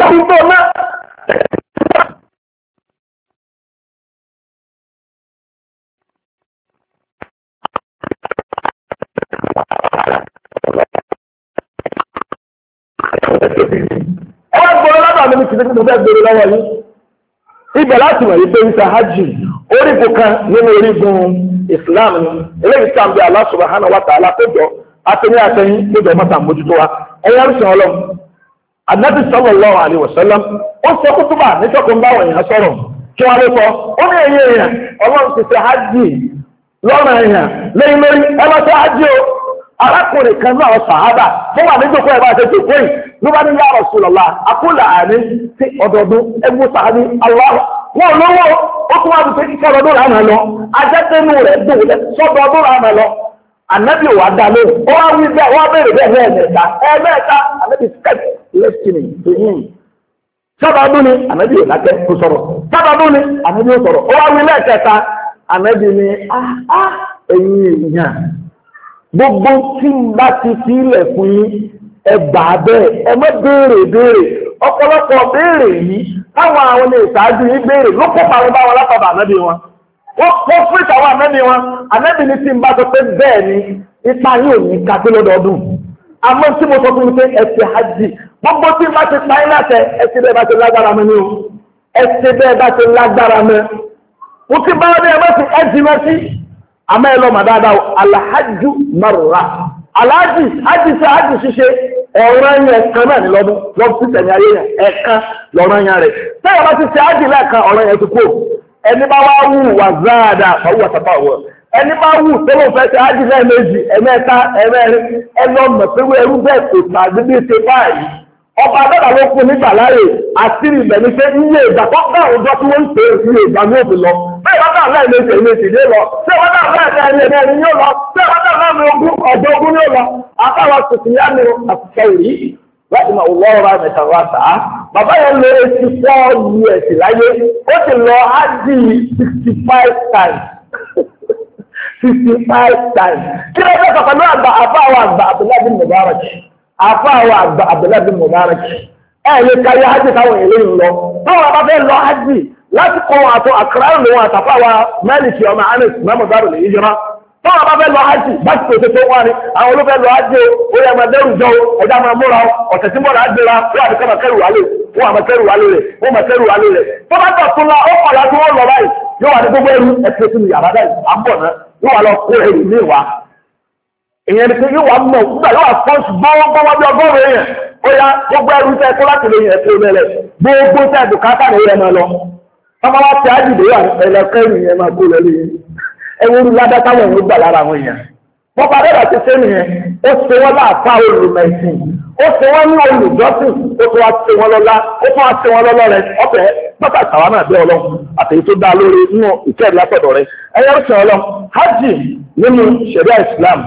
ẹwọ́n gbọ́rọ̀ látà mi ní kìí tí mo fẹ́ gbèrè lọ́wọ́ yìí ibẹ̀ láti wọ̀nyí pé ń sa hajj orígun kan nínú orígun Islam ni eléyìí tí a ń bẹ Allah subhanahu wa ta'ala péjọ atẹ́yìn atẹ́yìn péjọ mọ́ta mójútó wa ẹ̀yà ń sìn ọlọ́run Ànábì sallallahu alaihi wasallam ó sọ kútúbà nítorí bá wọ̀nyí sọ̀rọ̀ kí wọ́n lè sọ ó ní ẹ̀yìn èèyàn ọlọ́run ti ṣe hajj lọ́rọ̀ èèyàn lẹ́yìn lórí ẹ lọ sí hajj o arákùnrin kan náà sàhábà fún wa níjòkó ẹ̀bá àti ìjòkó yìí ló bá ní ya Rasulullah akúlà àní tí ọdọọdún ẹgbẹ́ sàhábì Allah wọn lówó ó tún wá dùn pé ọdọọdún rà máa lọ ajẹ́tẹ́nu rẹ̀ dùn lẹ sọdọọdún rà máa lọ ànábì wà dá lé ó wá wí bẹ́ẹ̀ wọ́n béèrè bẹ́ẹ̀ lẹ́ẹ̀mẹ́ta ẹ̀ẹ́mẹ́ta ànábì skẹ́tì lẹ́sìnì tó yìn sọdọọdún ni ànábì ò lákẹ́ tó sọ̀rọ̀ sọdọọdún ni ànábì ò sọ̀rọ̀ ó wá wí lẹ́ẹ̀kẹta ànábì ni ah ah ẹ̀yin èèyàn gbogbo tí ń bá ti fi ilẹ̀ fún yín ẹgbà bẹ́ẹ̀ ẹ má béèrè béèrè ọ̀pọ̀lọpọ̀ béèrè yìí táwọn àwọn ilé ìṣáájú yìí béèrè ló kópa àwọn bá wọn látọ̀dọ̀ ànábì wọn wọ́n wọ́n fún ìtàwọn ànábì wọn ànábì ní tí ń bá sọ pé bẹ́ẹ̀ ni ipa yóò ní kápé lọ́dọọdún àmọ́ tí mo sọ fún mi pé ẹ ti hajj gbogbo tí bá ti pa iná tẹ ẹsẹ bẹ́ẹ̀ bá ti lágbára mọ́ ní o ẹsẹ bẹ́ẹ̀ bá ti lágbára mọ́ mo ti bá wọn ní ẹgbẹ́ sí ẹjìnà sí àmọ́ ẹ lọ mà dáadáa o alahaju marra alhaji haji sí haji ṣíṣe ọ̀ràn yẹn kan náà ní lọ́dún lọ́dún tí tẹ̀lé ayé yẹn ẹ̀kan lọ́ràn yẹn rẹ̀ tẹ́yà bá ti ṣe haji lẹ́ẹ̀kan ọ̀ràn yẹn ti kó ẹni bá wá wù wà záàdà fàwọ́ àtàbà wọ̀ ẹni bá wù tó ló fẹ́ ṣe haji lẹ́ẹ̀mejì ẹ̀mẹ́ta ẹ̀mẹ́rin ẹlọ́mọ̀ pé ẹrú bẹ́ẹ̀ kò tàbí bí ṣe báyìí ọba dọ́là ló fún nígbà láàyè àtìrì ìbẹ̀ ní pé iye ìgbà tó bá òjò tí wọ́n ń pè é iye ìgbà ní òfin lọ bẹ́ẹ̀ wọ́n dà láì méjì méjì dé lọ bẹ́ẹ̀ wọ́n dà láì ẹni ẹni ẹni yóò lọ bẹ́ẹ̀ wọ́n dà láì ogún ọ̀dọ́ ogún yóò lọ àtàwọn tuntun yá ni àtúnṣe yìí láti máa wọ́ ọ̀rọ̀ àmẹ́ta wá tà á bàbá yẹn lé eighty four years láyé ó ti lọ ájì sixty five times sixty five times kí ló dé kọ̀ọ̀kan náà àgbà àbáwọ̀ àgbà Abdullahi bin Mubarak àfáàwọ̀ àgbà Abdullahi bin Mubarak ẹ̀ lè kárí hajj táwọn èèyàn ń lọ táwọn bá fẹ́ lọ hajj láti kọ́ àtọ́ àkàrà lòun àtàfáwà Málìkì ọmọ Anas mẹ́mọ̀dárò lè yíjọra táwọn bá fẹ́ lọ hajj bá ti pèsè tó wá ní àwọn olófẹ́ lọ hajj ó yẹ máa dẹ́rù jọ ẹja máa múra ọ̀sẹ̀ tí mọ́ra gbéra wọ́n àti kẹ́mà kẹ́rù wálé wọ́n àmà kẹ́rù wálé rẹ̀ wọ́n mà kẹ́rù wálé rẹ̀ tó bá tọ̀ tún la ó kọ̀ láti wọ́n lọ báyìí yóò wà ní gbogbo ẹrú ẹ̀sìn sínú yàrá báyìí à ń bọ̀ náà yóò wà lọ kó ẹrù ní ìwà ìyẹn ni pé yóò wá mọ̀ nígbà yóò wá fọ́ọ̀sì gbọ́ngbọ́n wọ́n bí ọgọ́rùn-ún èèyàn ó yá gbogbo ẹrú tẹ́ kó láti lè yẹn tó lẹ́lẹ̀ gbogbo tẹ́ bùkátà ní ìyẹn máa lọ ọmọ wa ti ájìdè wà ẹlẹ́kẹ́rì yẹn máa kó lẹ́lẹ̀ yẹn ẹwọ́n ní ládá táwọn èèyàn gbà lára àwọn èèyàn wọ́n bá rẹ̀ láti ṣe nìyẹn ó ṣe wọ́n láàfá olùmẹ̀sìn ó ṣe wọ́n ní olùjọ́sìn ó tún wá ṣe wọ́n lọ́lá ó tún wá ṣe wọ́n lọ́lọ́ rẹ̀ ọ̀fẹ́ pátá àtàwọn náà bẹ́ ọlọ́run àtẹ̀yí tó dá lórí nínú ìkẹ́ẹ̀dì látọ̀dọ̀ rẹ̀ ẹ̀yẹ́ ó ṣe ọlọ́run hajj nínú ṣẹ̀ríà Islam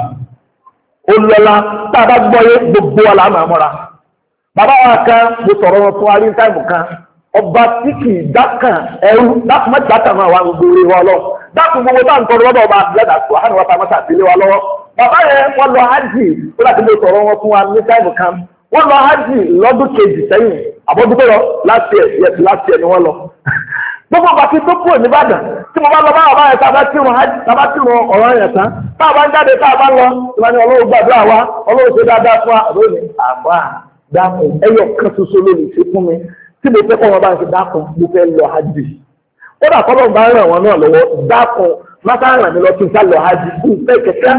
ó lọ́lá tá a bá gbọ́yé gbogbo wa là máa mọ́ra bàbá wa kan mo sọ̀rọ̀ wọn fún arí táìmù kan ọba tí kì í dákàn ẹrú dákùn mọ́ dákàn máa wà gbogbo orí wa lọ dákùn gbogbo tá à ń tọrọ lọ́dọ̀ ọba àbílẹ̀dà tó hàn wọ́n ta mọ́ta àtìlé wa lọ́wọ́ bàbá yẹn wọ́n lọ hajj ó láti mo sọ̀rọ̀ wọn fún wa ní táìmù kan wọ́n lọ hajj lọ́dún kejì sẹ́yìn àbọ̀dúgbò lọ láti ẹ̀ yẹtù láti ẹ̀ ni wọ́n lọ gbogbo bàtí tó kúrò nìbàdàn tí mo bá lọ báwọn báyẹn tá a bá kírun hajj tá a bá kírun ọ̀rọ̀ yẹn tán tá a bá ń jáde tá a bá lọ ìwà ni ọlọ́run gbàdúrà wa ọlọ́run ṣe dáadáa fún wa lónìí àbá dákun ẹyọ kan ṣoṣo lónìí ṣe fún mi tí mo fẹ́ kọ́ wọn bá ń ṣe dákun mo fẹ́ lọ hajj ó dà kọ́ lọ́n bá ràn wọn náà lọ́wọ́ dákun máta ràn mí lọ kí n ká lọ hajj ń fẹ́ kẹ̀kẹ́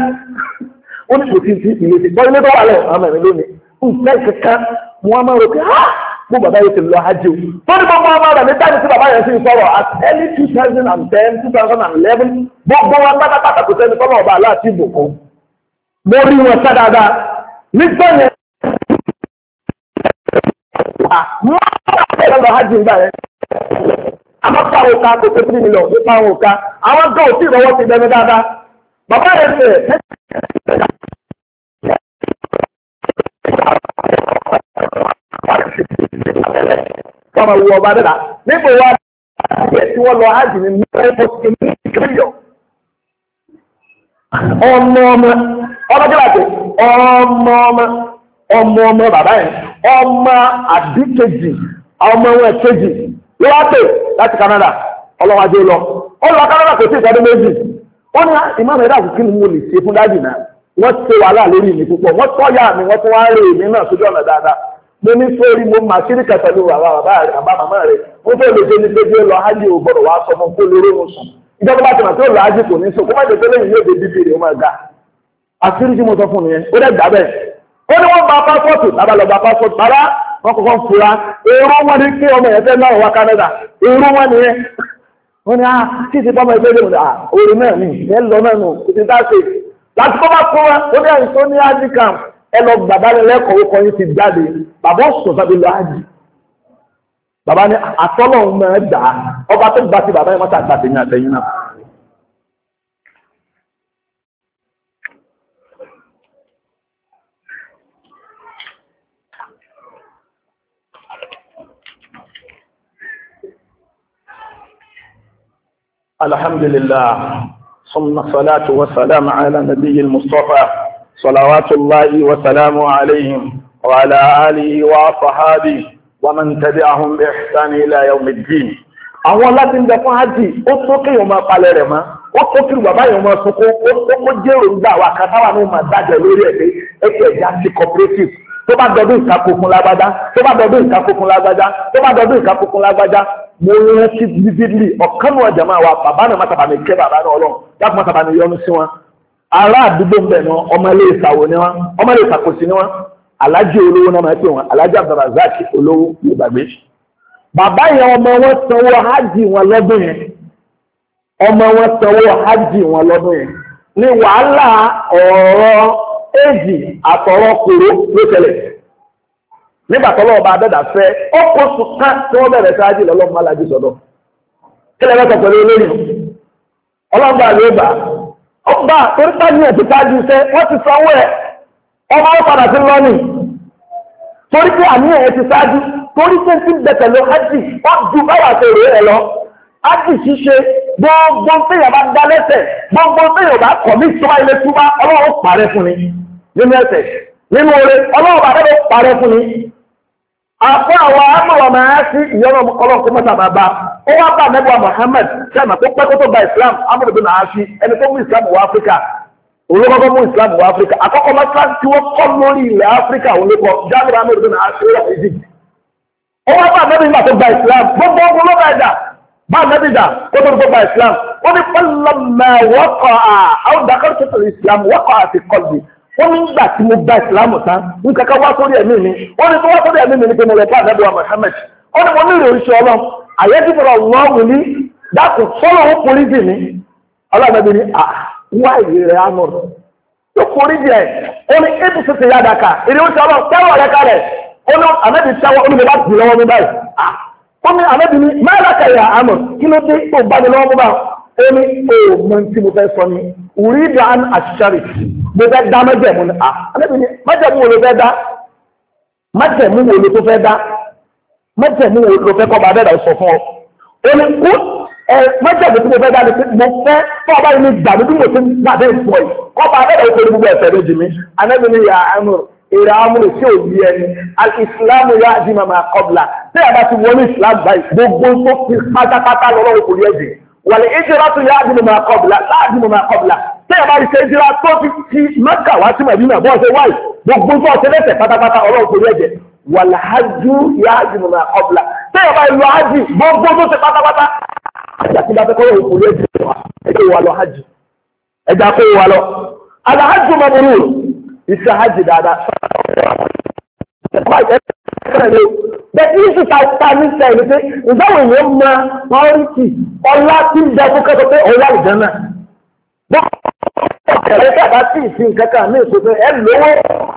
ó ní kò tí ì ti ìlé ti gbọ́ ilé tó wà lẹ̀ ọmọ mi lónìí ń fẹ́ kẹ̀kẹ́ mo máa rò pé mo bàbá yẹn ti lọ hajj o tó ní gbogbo ọmọ rẹ̀ ní táyì tí bàbá yẹn sì ń sọ̀rọ̀ at early two thousand and ten two thousand and eleven gbogbo wọn pátápátá kò sẹ́ni tọ́lọ̀ ọba aláàtì ìbùkún mo rí wọn sá dáadáa nígbà yẹn mo máa ń lọ hajj nígbà yẹn àmọ́ pàwọn òka kò tó three million ní pàwọn òka àwọn tó tí ìrọwọ́ ti dẹnu dáadáa bàbá yẹn fẹ́ wọ́n máa wú ọba dẹ́dà nígbà wá ẹ̀ tí wọ́n lọ hajj ní mẹ́fọ́ sí ní kíríyọ̀ ọmọ ọmọ ọmọ jẹ́ láti ọmọ ọmọ ọmọ ọmọ bàbá yẹn ọmọ àdìkejì ọmọ wọn kejì ló wá pè láti Canada ọlọ́wájú lọ ó lọ Canada kò sí ìtọ́jú méjì ó ní ìmọ̀ ẹ̀dá kò kí ni mo lè ṣe fún dájì náà wọ́n ṣe wàhálà lórí mi púpọ̀ wọ́n tọ́yà mi wọ́n tún wá rè mí náà sójú ọ̀nà dáadáa mo ní sórí mo máa ṣírí kẹta ló wà bàbá rẹ̀ àbá màmá rẹ̀ mo fẹ́ lè ṣe ní péjé lọ hajj ò gbọ́dọ̀ wá sọ fún kó lóró mo sùn ìjọba bá ti mà tó lọ hajj kò ní sọ kó má jẹ pé lẹ́yìn yóò dé bíbí rẹ̀ ó máa ga àṣírí tí mo sọ fún nìyẹn ó dẹ̀ gbà bẹ́ẹ̀ ó ní wọ́n gba pásọ̀tù bàbá lọ gba pásọ̀tù bàbá wọn kọ́kọ́ ń fura èrò wọn ni kí ọmọ yẹn fẹ́ náà wá Canada èrò wọn nìyẹn wọ́n ní ah kí ti pọ́nmọ́ ẹgbẹ́ lóun ah orí náà ni ẹ lọ náà nù kò ti dá sí láti kọ́ bá fún wa ó ní àyè tó ní ájì kan ẹ lọ bàbá rẹ lẹ́kọ̀ọ́ ó kọ́ yín ti jáde bàbá ó sọ sábẹ́ lọ ájì bàbá ní àtọ́lọ̀ ń mọ̀ ẹ́ dà ọba tó gbà sí bàbá yẹn mọ́ta àgbà tẹ̀yìn àtẹ̀yìn náà. الحمد لله ثم الصلاة والسلام على نبي المصطفى صلوات الله وسلامه عليهم وعلى آله وصحابه ومن تبعهم بإحسان إلى يوم الدين àwọn láti ń bẹ fún hajj ó tó kí yóò máa palẹ̀ rẹ̀ mọ́ ó tó kí bàbá yóò máa sunkún ó tó kó jẹ́rò ń gbà wá kátàwá ní ma dájọ́ lórí ẹ̀ pé ẹ̀kẹ́ ẹ̀já sí cooperative tó bá dọdún ìkakùnkùn lágbájá tó bá dọdún ìkakùnkùn lágbájá tó bá dọdún ìkakùnkùn lágbájá mo rántí vividly ọ̀kan náà jẹ̀ máa wà bàbá náà má tàbá mi kẹ́ bàbá náà ọlọ́run dákun má tàbá mi yọ́nú sí wọn ará àdúgbò ń bẹ̀ náà ọmọ ilé ìsàwò ni wọn ọmọ ilé ìsàkóso ni wọn alájì olówó náà máa pè wọn alájì Abdulrazak olówó ní ìgbàgbé bàbá yẹn ọmọ wọn sanwó hajj wọn lọ́dún yẹn ọmọ wọn sanwó hajj wọn lọ́dún yẹn ní wàhálà ọ̀rọ̀ èjì àtọ̀rọ̀ kòró ló ṣẹlẹ̀ nígbà tó lọ́wọ́ bá dẹ́dà fẹ́ ọkọ̀ sùkán tí wọ́n bẹ̀rẹ̀ sáájì lọ́lọ́mọ alájí sọ̀dọ̀ kí lẹ́yìn ọkọ̀ pẹ̀lú olóyìn ọlọ́gbà ló gbà ọgbà torí tájú ẹ̀ ti tájú iṣẹ́ wọ́n ti sanwó ẹ̀ ọmọ wọn padà sí lọ́nì torí pé àníyàn ẹ̀ ti sáájú torí pé tí ń bẹ̀tẹ̀ lọ ájì wọ́n ju báwà tó rèé ẹ̀ lọ ájì ṣíṣe gbogbo téèyàn bá dá lẹ́sẹ̀ gbogbo téèyàn bá kọ̀ ní ìtura ilé túbá ọlọ́run parẹ́ fún ni nínú ẹsẹ̀ nínú oore ọlọ́run bá dẹ́gbẹ́ parẹ́ fún ni àpò àwọn amọ̀wọ̀ máa sí ìyọ́nà ọlọ́run kó mọ́ta bàbá ó wá bá nẹ́bùwà Muhammad sẹ́mà tó pẹ́ kó tó gba Islam amúdùbí náà sí ẹni tó mú Islam wọ Áfíríkà olókọ́kọ́ mú Islam wọ Áfíríkà àkọ́kọ́ mọ́tà tí wọ́n kọ́ lórí ilẹ̀ Áfíríkà olókọ́ jáde amúdùbí náà sí ìlà Egypt ó wá bá nẹ́bùwà nígbà tó gba Islam gbogbo ogun ló bá ẹ̀dà bá nẹ́bí dà kó tó gba Islam ó ní pẹ́lọ́mà wọ́kọ̀ àwọn dàkọ́rọ̀ tó Islam wọ́kọ̀ àti kọ́lbì wọ́n ní gbà tí mo gba ìsìlámù tán ní kankan wá sórí ẹ̀mí mi wọ́n ní tó wá sórí ẹ̀mí mi ní pé mo lọ bá ànábì wa Muhammad wọ́n ní mo ní ìròyìn ọlọ́run àyẹ́dìbọ̀rọ̀ wọ́n wù ní dákùn sọ́lọ́ ó forí jì mí ọlọ́run ní wá ìwé rẹ̀ ánú tó forí jì ẹ̀ ó ní ébù sísè yá dàkà ìrìn oúnjẹ ọlọ́run tẹ́wọ̀ rẹ̀ kalẹ̀ ó ní ànábì tẹ́wọ̀ ó ní mo bá jì lọ́wọ́ mi báyìí ó ní ànábì ní mẹ́rẹ̀kẹ̀ yà ánú kí ló dé tó bá mi lọ́wọ́ mi báyìí ó ní ó mọ tí mo fẹ́ sọ ni uridu an asharik mo fẹ́ dá májẹ̀mú ni à alẹ́bí ni májẹ̀mú wo ló fẹ́ dá májẹ̀mú wo ló tó fẹ́ dá májẹ̀mú wo ló fẹ́ kọ́ bá dẹ́dà sọ fún ọ ó ní kú ẹ májẹ̀mú tí mo fẹ́ dá ni pé mo fẹ́ fún ọba yìí ní gbà mí bí mo ti ń gbà dé ìfọ̀ yìí kọ́ bá dẹ́dà ó gbogbo ẹ̀fẹ̀ méjì mi alẹ́bí ni yà á mú èrè amúlò tí ò yí ẹni alìsìlámù yá àdí màmá kọ́bla tí a bá ti wọlé ìsìlámù báyìí gbogbo tó fi pátápátá lọ́wọ́ kò yẹ jì wàlẹ̀ ìjìrá tó yá àdí màmá kọ́bla láàdí màmá kọ́bla tí a bá rí ṣe ìjìrá tó fi ti Mẹ́kà wá sí Mẹdínà bọ́ ṣe wáyé gbogbo tó ọ̀ṣẹ́ lẹ́sẹ̀ pátápátá ọlọ́run kò yẹ jẹ wàlẹ̀ hajjú yá àdí màmá kọ́bla tí a bá lọ hajj gbogbo tó ṣe pátápátá ẹ̀jẹ̀ àti ìdáfẹ́ kọ́ kò yẹ jẹ ẹ̀jẹ̀ wà lọ hajj ẹ̀jẹ̀ àkó wà lọ alhajj mabrur iṣẹ́ hajj dáadáa. Bẹ́ẹ̀ ní ìṣúta ta ní sẹ́yìn pé ìdáwọ̀ èèyàn máa pọ́ńtì ọlá tí ń bẹ fún kẹ́kọ̀ọ́ pé ọlá ìdáná. Bọ́ọ̀lù ẹ̀rẹ́ tàbá sí ìsìn kankan ní ìṣòfò ẹ̀ lówó.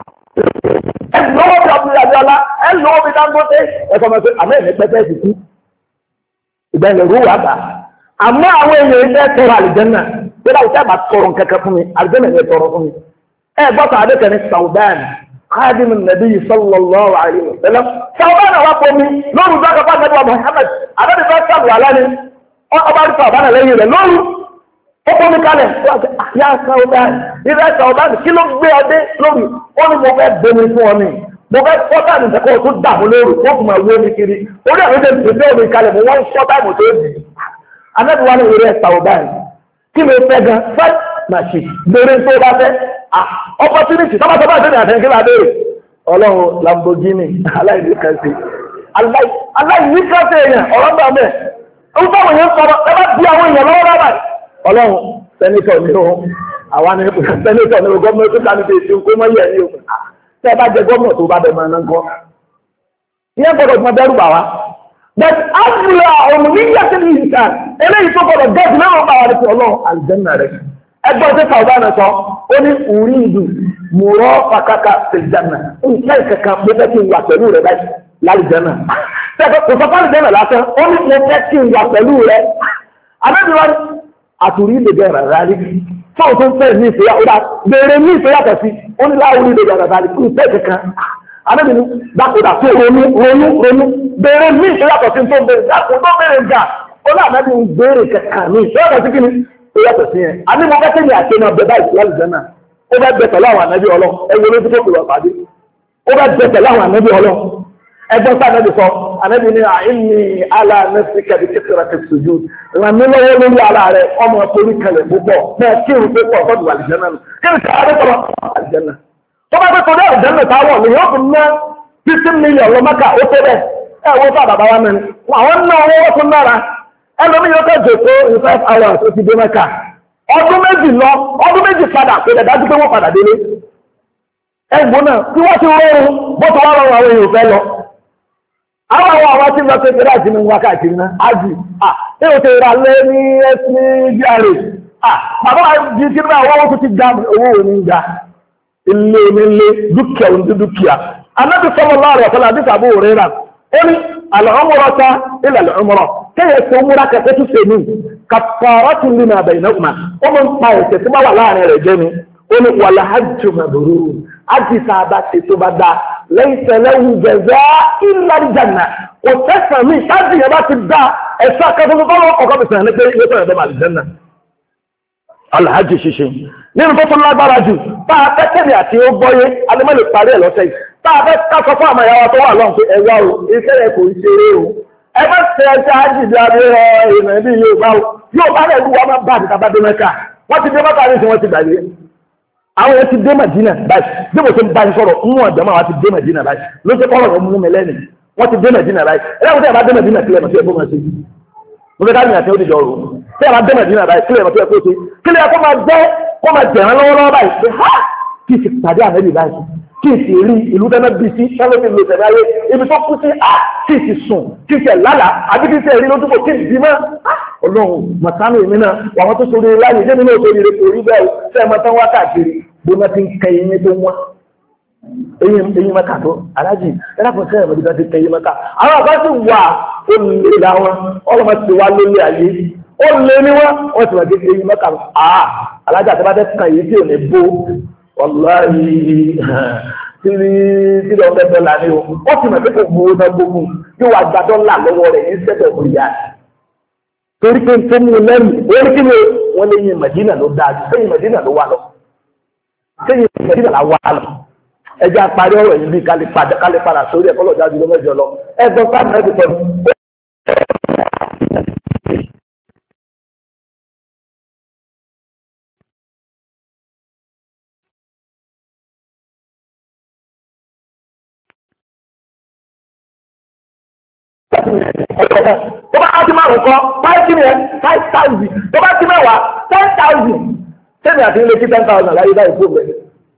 Ẹ lówó bí ọkùnrin Abíọ́lá, ẹ lówó bí Dangote, ẹ sọ ma pé àmọ́ ẹ̀mí pẹ́pẹ́ ti kú. Ìgbà ìlú wà bá. Àmọ́ àwọn èèyàn ẹ̀ tọrọ àlìjẹ́nà. Bí láwùjọ àbá tọrọ kankan fún mi, àlìjẹ́nà ẹ̀ tọrọ fún mi. Ẹ gbọ́dọ̀ àdékẹ́ ní Sauban, Khadim Nabi sallallahu alayhi wa sallam. Sauban àwọn akọ mi lóru dákọ̀ fún Ànábì Muhammad, Ànábì bá sàlù àlá ni, ọba rí Sauban lẹ́yìn rẹ̀ lóru. Ó kọ́ mi kalẹ̀, yá Sauban, ìrẹ́ Sauban kí ló gbé ọdẹ lóru? Ó ní mo fẹ́ bomi fún ọ ni. Mo fẹ́ fọ́tà ní ìtẹ́kọ̀ọ́ tó dààmú lóru, ó kò máa wé mi kiri. Orí àwọn ìṣẹ́ ìṣẹ́ omi kalẹ̀ mo wọ́n fọ́tà ìmọ̀ tó dì. Ànábì wa ní ìrẹ́ Sauban. Kí ló fẹ́ gan? Fẹ́ màṣì, lórí tó bá fẹ́. Opportunity sábà sábà àti ìrìnàjò kí ládé ọlọ́run Lamborghini aláìníkàsí aláìníkàsí èèyàn ọ̀rọ̀ bá mẹ́ ó báwọn èèyàn sọ̀rọ̀ ẹ bá bí àwọn èèyàn lọ́wọ́ rábà ọlọ́run sẹ́nitọ̀ ní o àwọn ní sẹ́nitọ̀ ní o gọ́ọ̀mù tó kàní bèèrè nǹkó mọ́ yẹ̀ ní o tẹ́ bá jẹ gọ́ọ̀mù tó bá bẹ̀ mọ́ ẹ̀nà nǹkan ìyẹn gbọ́dọ̀ mọ dẹ́rù bà wá but áfúlà ọ̀mù níyà sí ní ìta eléyìí tó gbọ́dọ̀ gẹ́ẹ̀tì náà bá wà ní ọlọ́run àlùjànnà rẹ̀ ẹgbẹ́ ọ̀sẹ̀ Sauban sọ ó ní orí ìlú mùrọ́ pàkàkà fìjànà nǹkan ìkẹ̀kẹ́ mo fẹ́ kí n wà pẹ̀lú rẹ báyìí lálùjànnà tẹ́fẹ́ kò sọ fún àlùjànnà lásán ó ní mo fẹ́ kí n wà pẹ̀lú rẹ abẹ́bíwá àtúrí lè bẹ̀rẹ̀ rárá rí fáwọn tó ń fẹ́ ní ìfẹ́yà ó dá béèrè ní ìfẹ́yà tẹ̀ sí ó ní láwọn orí lè bẹ̀rẹ̀ rárá rí fún ìfẹ́ kankan abẹ́bíwá dákòdà tó ronú ronú ronú béèrè ní ìfẹ́yà tẹ̀ sí tó béèrè dákòdà béèrè gà ó ní àbẹ́bíwá béèrè kankan ní ìfẹ́yà tẹ̀ sí kí ni yàtọ̀ sí yẹn a ní mo fẹ́ kéde àti ẹnu bẹ̀bá ìsìláàlì jẹ́nà ó bá bẹ pẹ̀lú àwọn ànábì ọlọ́ ẹgbẹ́ olójú tó kùlọ̀ pàdé ó bá bẹ pẹ̀lú àwọn ànábì ọlọ́ ẹgbẹ́ sí ànábì sọ ànábì ní àìní àlà nẹ́sì kẹ́bi kékeré kẹ́bi sojú ràn mí lọ́wọ́ lórí ara rẹ ọmọ torí kẹlẹ̀ púpọ̀ bẹ́ẹ̀ kí n pé pọ̀ sọ́dún àlìjẹ́nà nù kí n kàá dé pọ̀ àlìjẹ́nà tó bá pẹ́ torí àjẹ́nà táwọn lè yóò fi ná fifteen million lọ Mẹ́kà ó tó bẹ́ẹ̀ ẹ wọ́n fà bàbá wa mẹ́rin àwọn náà owó tó nára ẹlòmí yóò kẹ́ jòkó in five hours ó ti dé Mẹ́kà ọdún méjì lọ ọdún méjì padà pé dájú pé wọ́n padà délé ẹgbọ́n náà tí wọ́n ti rọrùn bọ́tọ̀ wá rọrùn àwọn èèyàn fẹ́ lọ àwọn àwọn àwọn tí wọ́n ti rà sí ní wákàtí náà ájì à ní o ti rà lé ní ẹsìn díàrè à bàbá di kí ní àwọn owó tó ti ga owó òní ń ga ilé onílé dúkìá òní dúkìá anábì sallallahu alaihi wasallam àdìsá bó rẹ̀ rà ó ní al-umrata ila al-umra kéèyàn tó múra kẹfẹ́ tó ṣe ní kaffaratun lima baynahuma ó mọ̀ ń pa ẹ̀ṣẹ̀ tí wọ́n wà láàrin rẹ̀ jẹ́ ni ó ní wal hajju mabrur àdìsá bá ṣe tó bá dá laysa lahu jazaa illa al-janna kò tẹ́sán mi ṣáàjì yẹn bá ti dá ẹ̀ṣọ́ akẹ́kọ̀ọ́ tó lọ́wọ́ kọ̀ọ̀kan bìsàn ní pé ilé tó yẹ al-janna alhaji ṣíṣe nínú tó tún lágbára jù bá a fẹ́ tẹ̀lé àti ó gbọ́yé alimọ́ lè parí ẹ̀ lọ́sẹ̀ yìí bá a fẹ́ káfọ́ fún àmọ́ ìyàwó tó wà lọ́hùn pé ẹ̀wá o iṣẹ́ yẹn kò ṣeré o ẹ bá ṣe ẹja ájìdí abẹ́ rẹ ìrìn bí yóò bá o yóò bá rẹ̀ wúwa máa bá àti tàbá dé Mẹ́kà wọ́n ti dé Mẹ́kà ní ìsìn wọ́n ti gbàgbé àwọn yẹn ti dé Mẹdínà báyìí bí mo ti ń bá yín sọ̀rọ̀ ń wọ̀n dẹ́mọ̀ àwọn ti dé Mẹdínà báyìí ló ṣe kọ́rọ̀ rẹ̀ mú mi lẹ́nu wọ́n ti dé Mẹdínà báyìí ẹ̀rọ tí a bá dé Mẹdínà kílẹ̀ mọ̀ sí ẹ̀kọ́ máa ṣe mo fẹ́ ká ní àti oníjọ ọ̀rọ̀ tí a bá dé Mẹdínà báyìí kílẹ̀ mọ̀ sí ẹ̀kọ́ ṣe kílẹ̀ ẹ̀kọ́ máa jẹ́ kó máa jẹ̀rán lọ́wọ́lọ́wọ́ báyìí pé ha kí n sì pàdé àmẹ́lì báyìí kí n sì rí ìlú dáná bíi sí sálọ́bì ló tẹ̀lé ayé ibi tó kú sí a kí n sì sùn kí n sì lálàá àbí kí n sì rí lójúkọ kí n bí mọ́ ọlọ́run màtánù èmi náà wà wọ́n tó sórí láyé jẹ́mi náà sórí rẹ̀ orí bẹ́ẹ̀ sẹ́ẹ̀ máa tán wá káàkiri gbóná ti ń kẹ eyín tó wọ́n eyín eyín mẹ́ka tó alájì ẹ̀dàpọ̀ sẹ́ẹ̀ mọ̀ nígbà tí kẹ eyín mẹ́ka àwọn àgbà sì wà ó lè la wọn ọlọ́mọ ti wá lólé ayé ó lé ní wọn wọ́n ti wà dé eyín mẹ́ka àá alájà tó bá tẹ́ kàn yìí tí ò ní bó wàláyé tírí tírí ọ̀fẹ́ dọ́là ni o ó sì mọ̀ pé kò gbowó náà gbógun tí wàá gba dọ́là lọ́wọ́ rẹ̀ ní sẹ́tọ̀ òyà torí pé tó mú lẹ́nu orí kí ni wọ́n lé yín Mẹdínà ló dáa jù sẹ́yìn Mẹdínà ló wà lọ sẹ́yìn Mẹdínà là wà lọ ẹjẹ́ àparí ọ̀rọ̀ yìí bí kálí padà kálí padà sórí ẹ̀kọ́ lọ́jà jùlọ mẹ́jọ lọ ẹgbọ́n sáà náà ti tọ́jú. tó bá ti máa ń kọ́ five million five thousand tó bá ti mẹ́wàá ten thousand sẹ́ni àti ilé kí ten thousand láyé láì fún mi.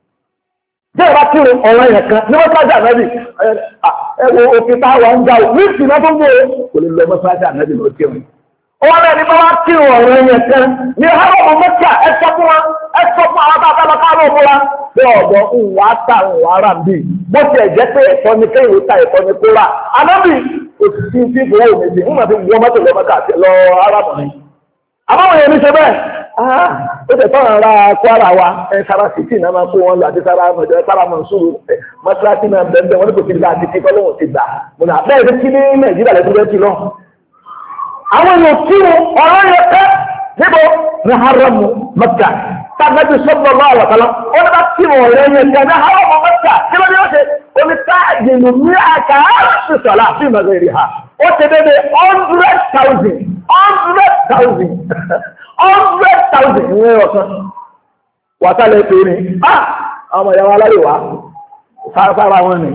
Bí ẹ bá kírun ọ̀rọ̀ yẹn kan ní wọ́n sáájà ànábì ẹ wo òfin táwa ń ga ò ní ìsìn náà tó ń gbé kò lè lọ mọ́ sáájà ànábì lọ kírun. Wọ́n náà ní bá wá kírun ọ̀rọ̀ yẹn kan ní ọ̀rọ̀ mọ́tíà ẹ sọ fún wa ẹ sọ fún àwọn bàbá bàbá káàró fún wa. Bí ọ̀dọ̀ ń wá ta ń wá rà bí bó tiẹ̀ jẹ́ pé ẹ̀kọ́ ni kéèyàn ta ẹ̀kọ́ ni kó rà. Ànábì òsì tí ìfowó òmìnir ń máa fi wọ́n mọ́tò lọ arábìnrin. Àbáwọn yẹn ní ṣe bẹ́ẹ̀. Ah, ó tẹ̀ fọ́nà ra Kwara wa ẹ̀ sára sìtì náà máa kó wọn lọ àti sára mọ̀jọ́ sára mọ̀nsúrù mọ́tíráṣí náà bẹ́ẹ̀ wọ́n ní kò kíni láti kíkọ́ lóhùn ti gbà mo nà bẹ́ẹ̀ ní kí ní Nàìjíríà lẹ́tọ́ bẹ́ẹ̀ ti lọ. Àwọn èèyàn kí wọn ọ̀rọ̀ yẹn pẹ́ níbo ní haramu Mẹ́kà tàbí sọ́dọ̀ lọ́wọ́ àwọ̀tálọ́ ó ní bá kí wọn ọ̀rọ̀ yẹn kẹ́ ní haramu Mẹ́kà kí ló ní ó ṣe omi táàgì lù ní àkà áàrùn sọ̀lá fún ìmọ̀gẹ́ ìrì ha ó ti dédé hundred thousand hundred thousand hundred thousand ní ọ̀sán wàtálẹ̀ pé ní àwọn ìyàwó aláríwá sára wọn ni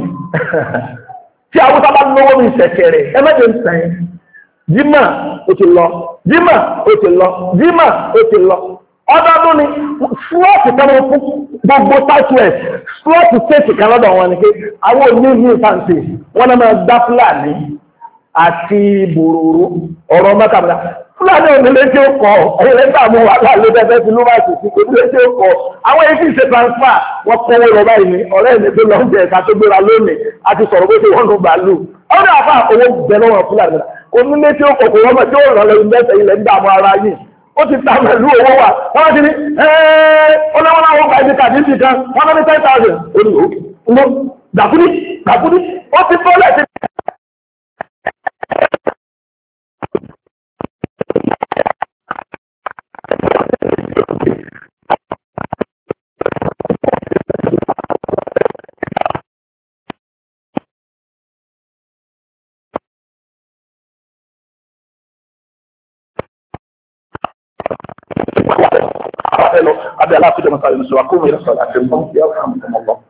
tí àwọn sábà lówó mi ṣẹ̀kẹ̀rẹ̀ ẹmẹ́jẹ̀ ń sẹ́yìn jímà ó ti lọ jímà ó ti lọ jímà ó ti lọ ọdọọdún ni slọ́ọ̀tì kan fún gbogbo southwest slọ́ọ̀tì state kan lọ́dọ̀ wọn ni pé àwọn òní ní ìfàǹsì wọn náà máa gbá Fúlàní àti bòròrò ọ̀rọ̀ mẹ́kàmẹ́ta Fúlàní onílé tí ó kọ̀ ẹ̀yìn lẹ́gbà mú wà láàrín lẹ́gbẹ́ tí ló máa sì sí onílé tí ó kọ̀ àwọn èyí tí ìṣe transfer wọ́n kọ́wọ́ lọ báyìí ní ọ̀rẹ́ ìní tó lọ jẹ́ ẹ̀ka tó gbéra lónìí àti sọ̀rọ̀ pé wọ́n ló gbà lù ó ní àfà owó bẹ̀ lọ́wọ́ Fúlàní onílé tí ó kọ̀ kò wọ́n mọ̀ tí ó rọ̀ lọ ìgbésẹ̀ ilẹ̀ ń dààmú ara yìí ó ti ta pẹ̀lú owó wa wọ́n ti ní ẹ́ẹ́ ọlọ́wọ́n àwọn ọgbà ìdíkà ní ìdíkan wọ́n lọ ní ten thousand ó ní òkè lọ dàkúdí dàkúdí ó ti bọ́lẹ̀ sí. أبي الله في دمك على المسواكم إلى الصلاة في الموت يرحمكم الله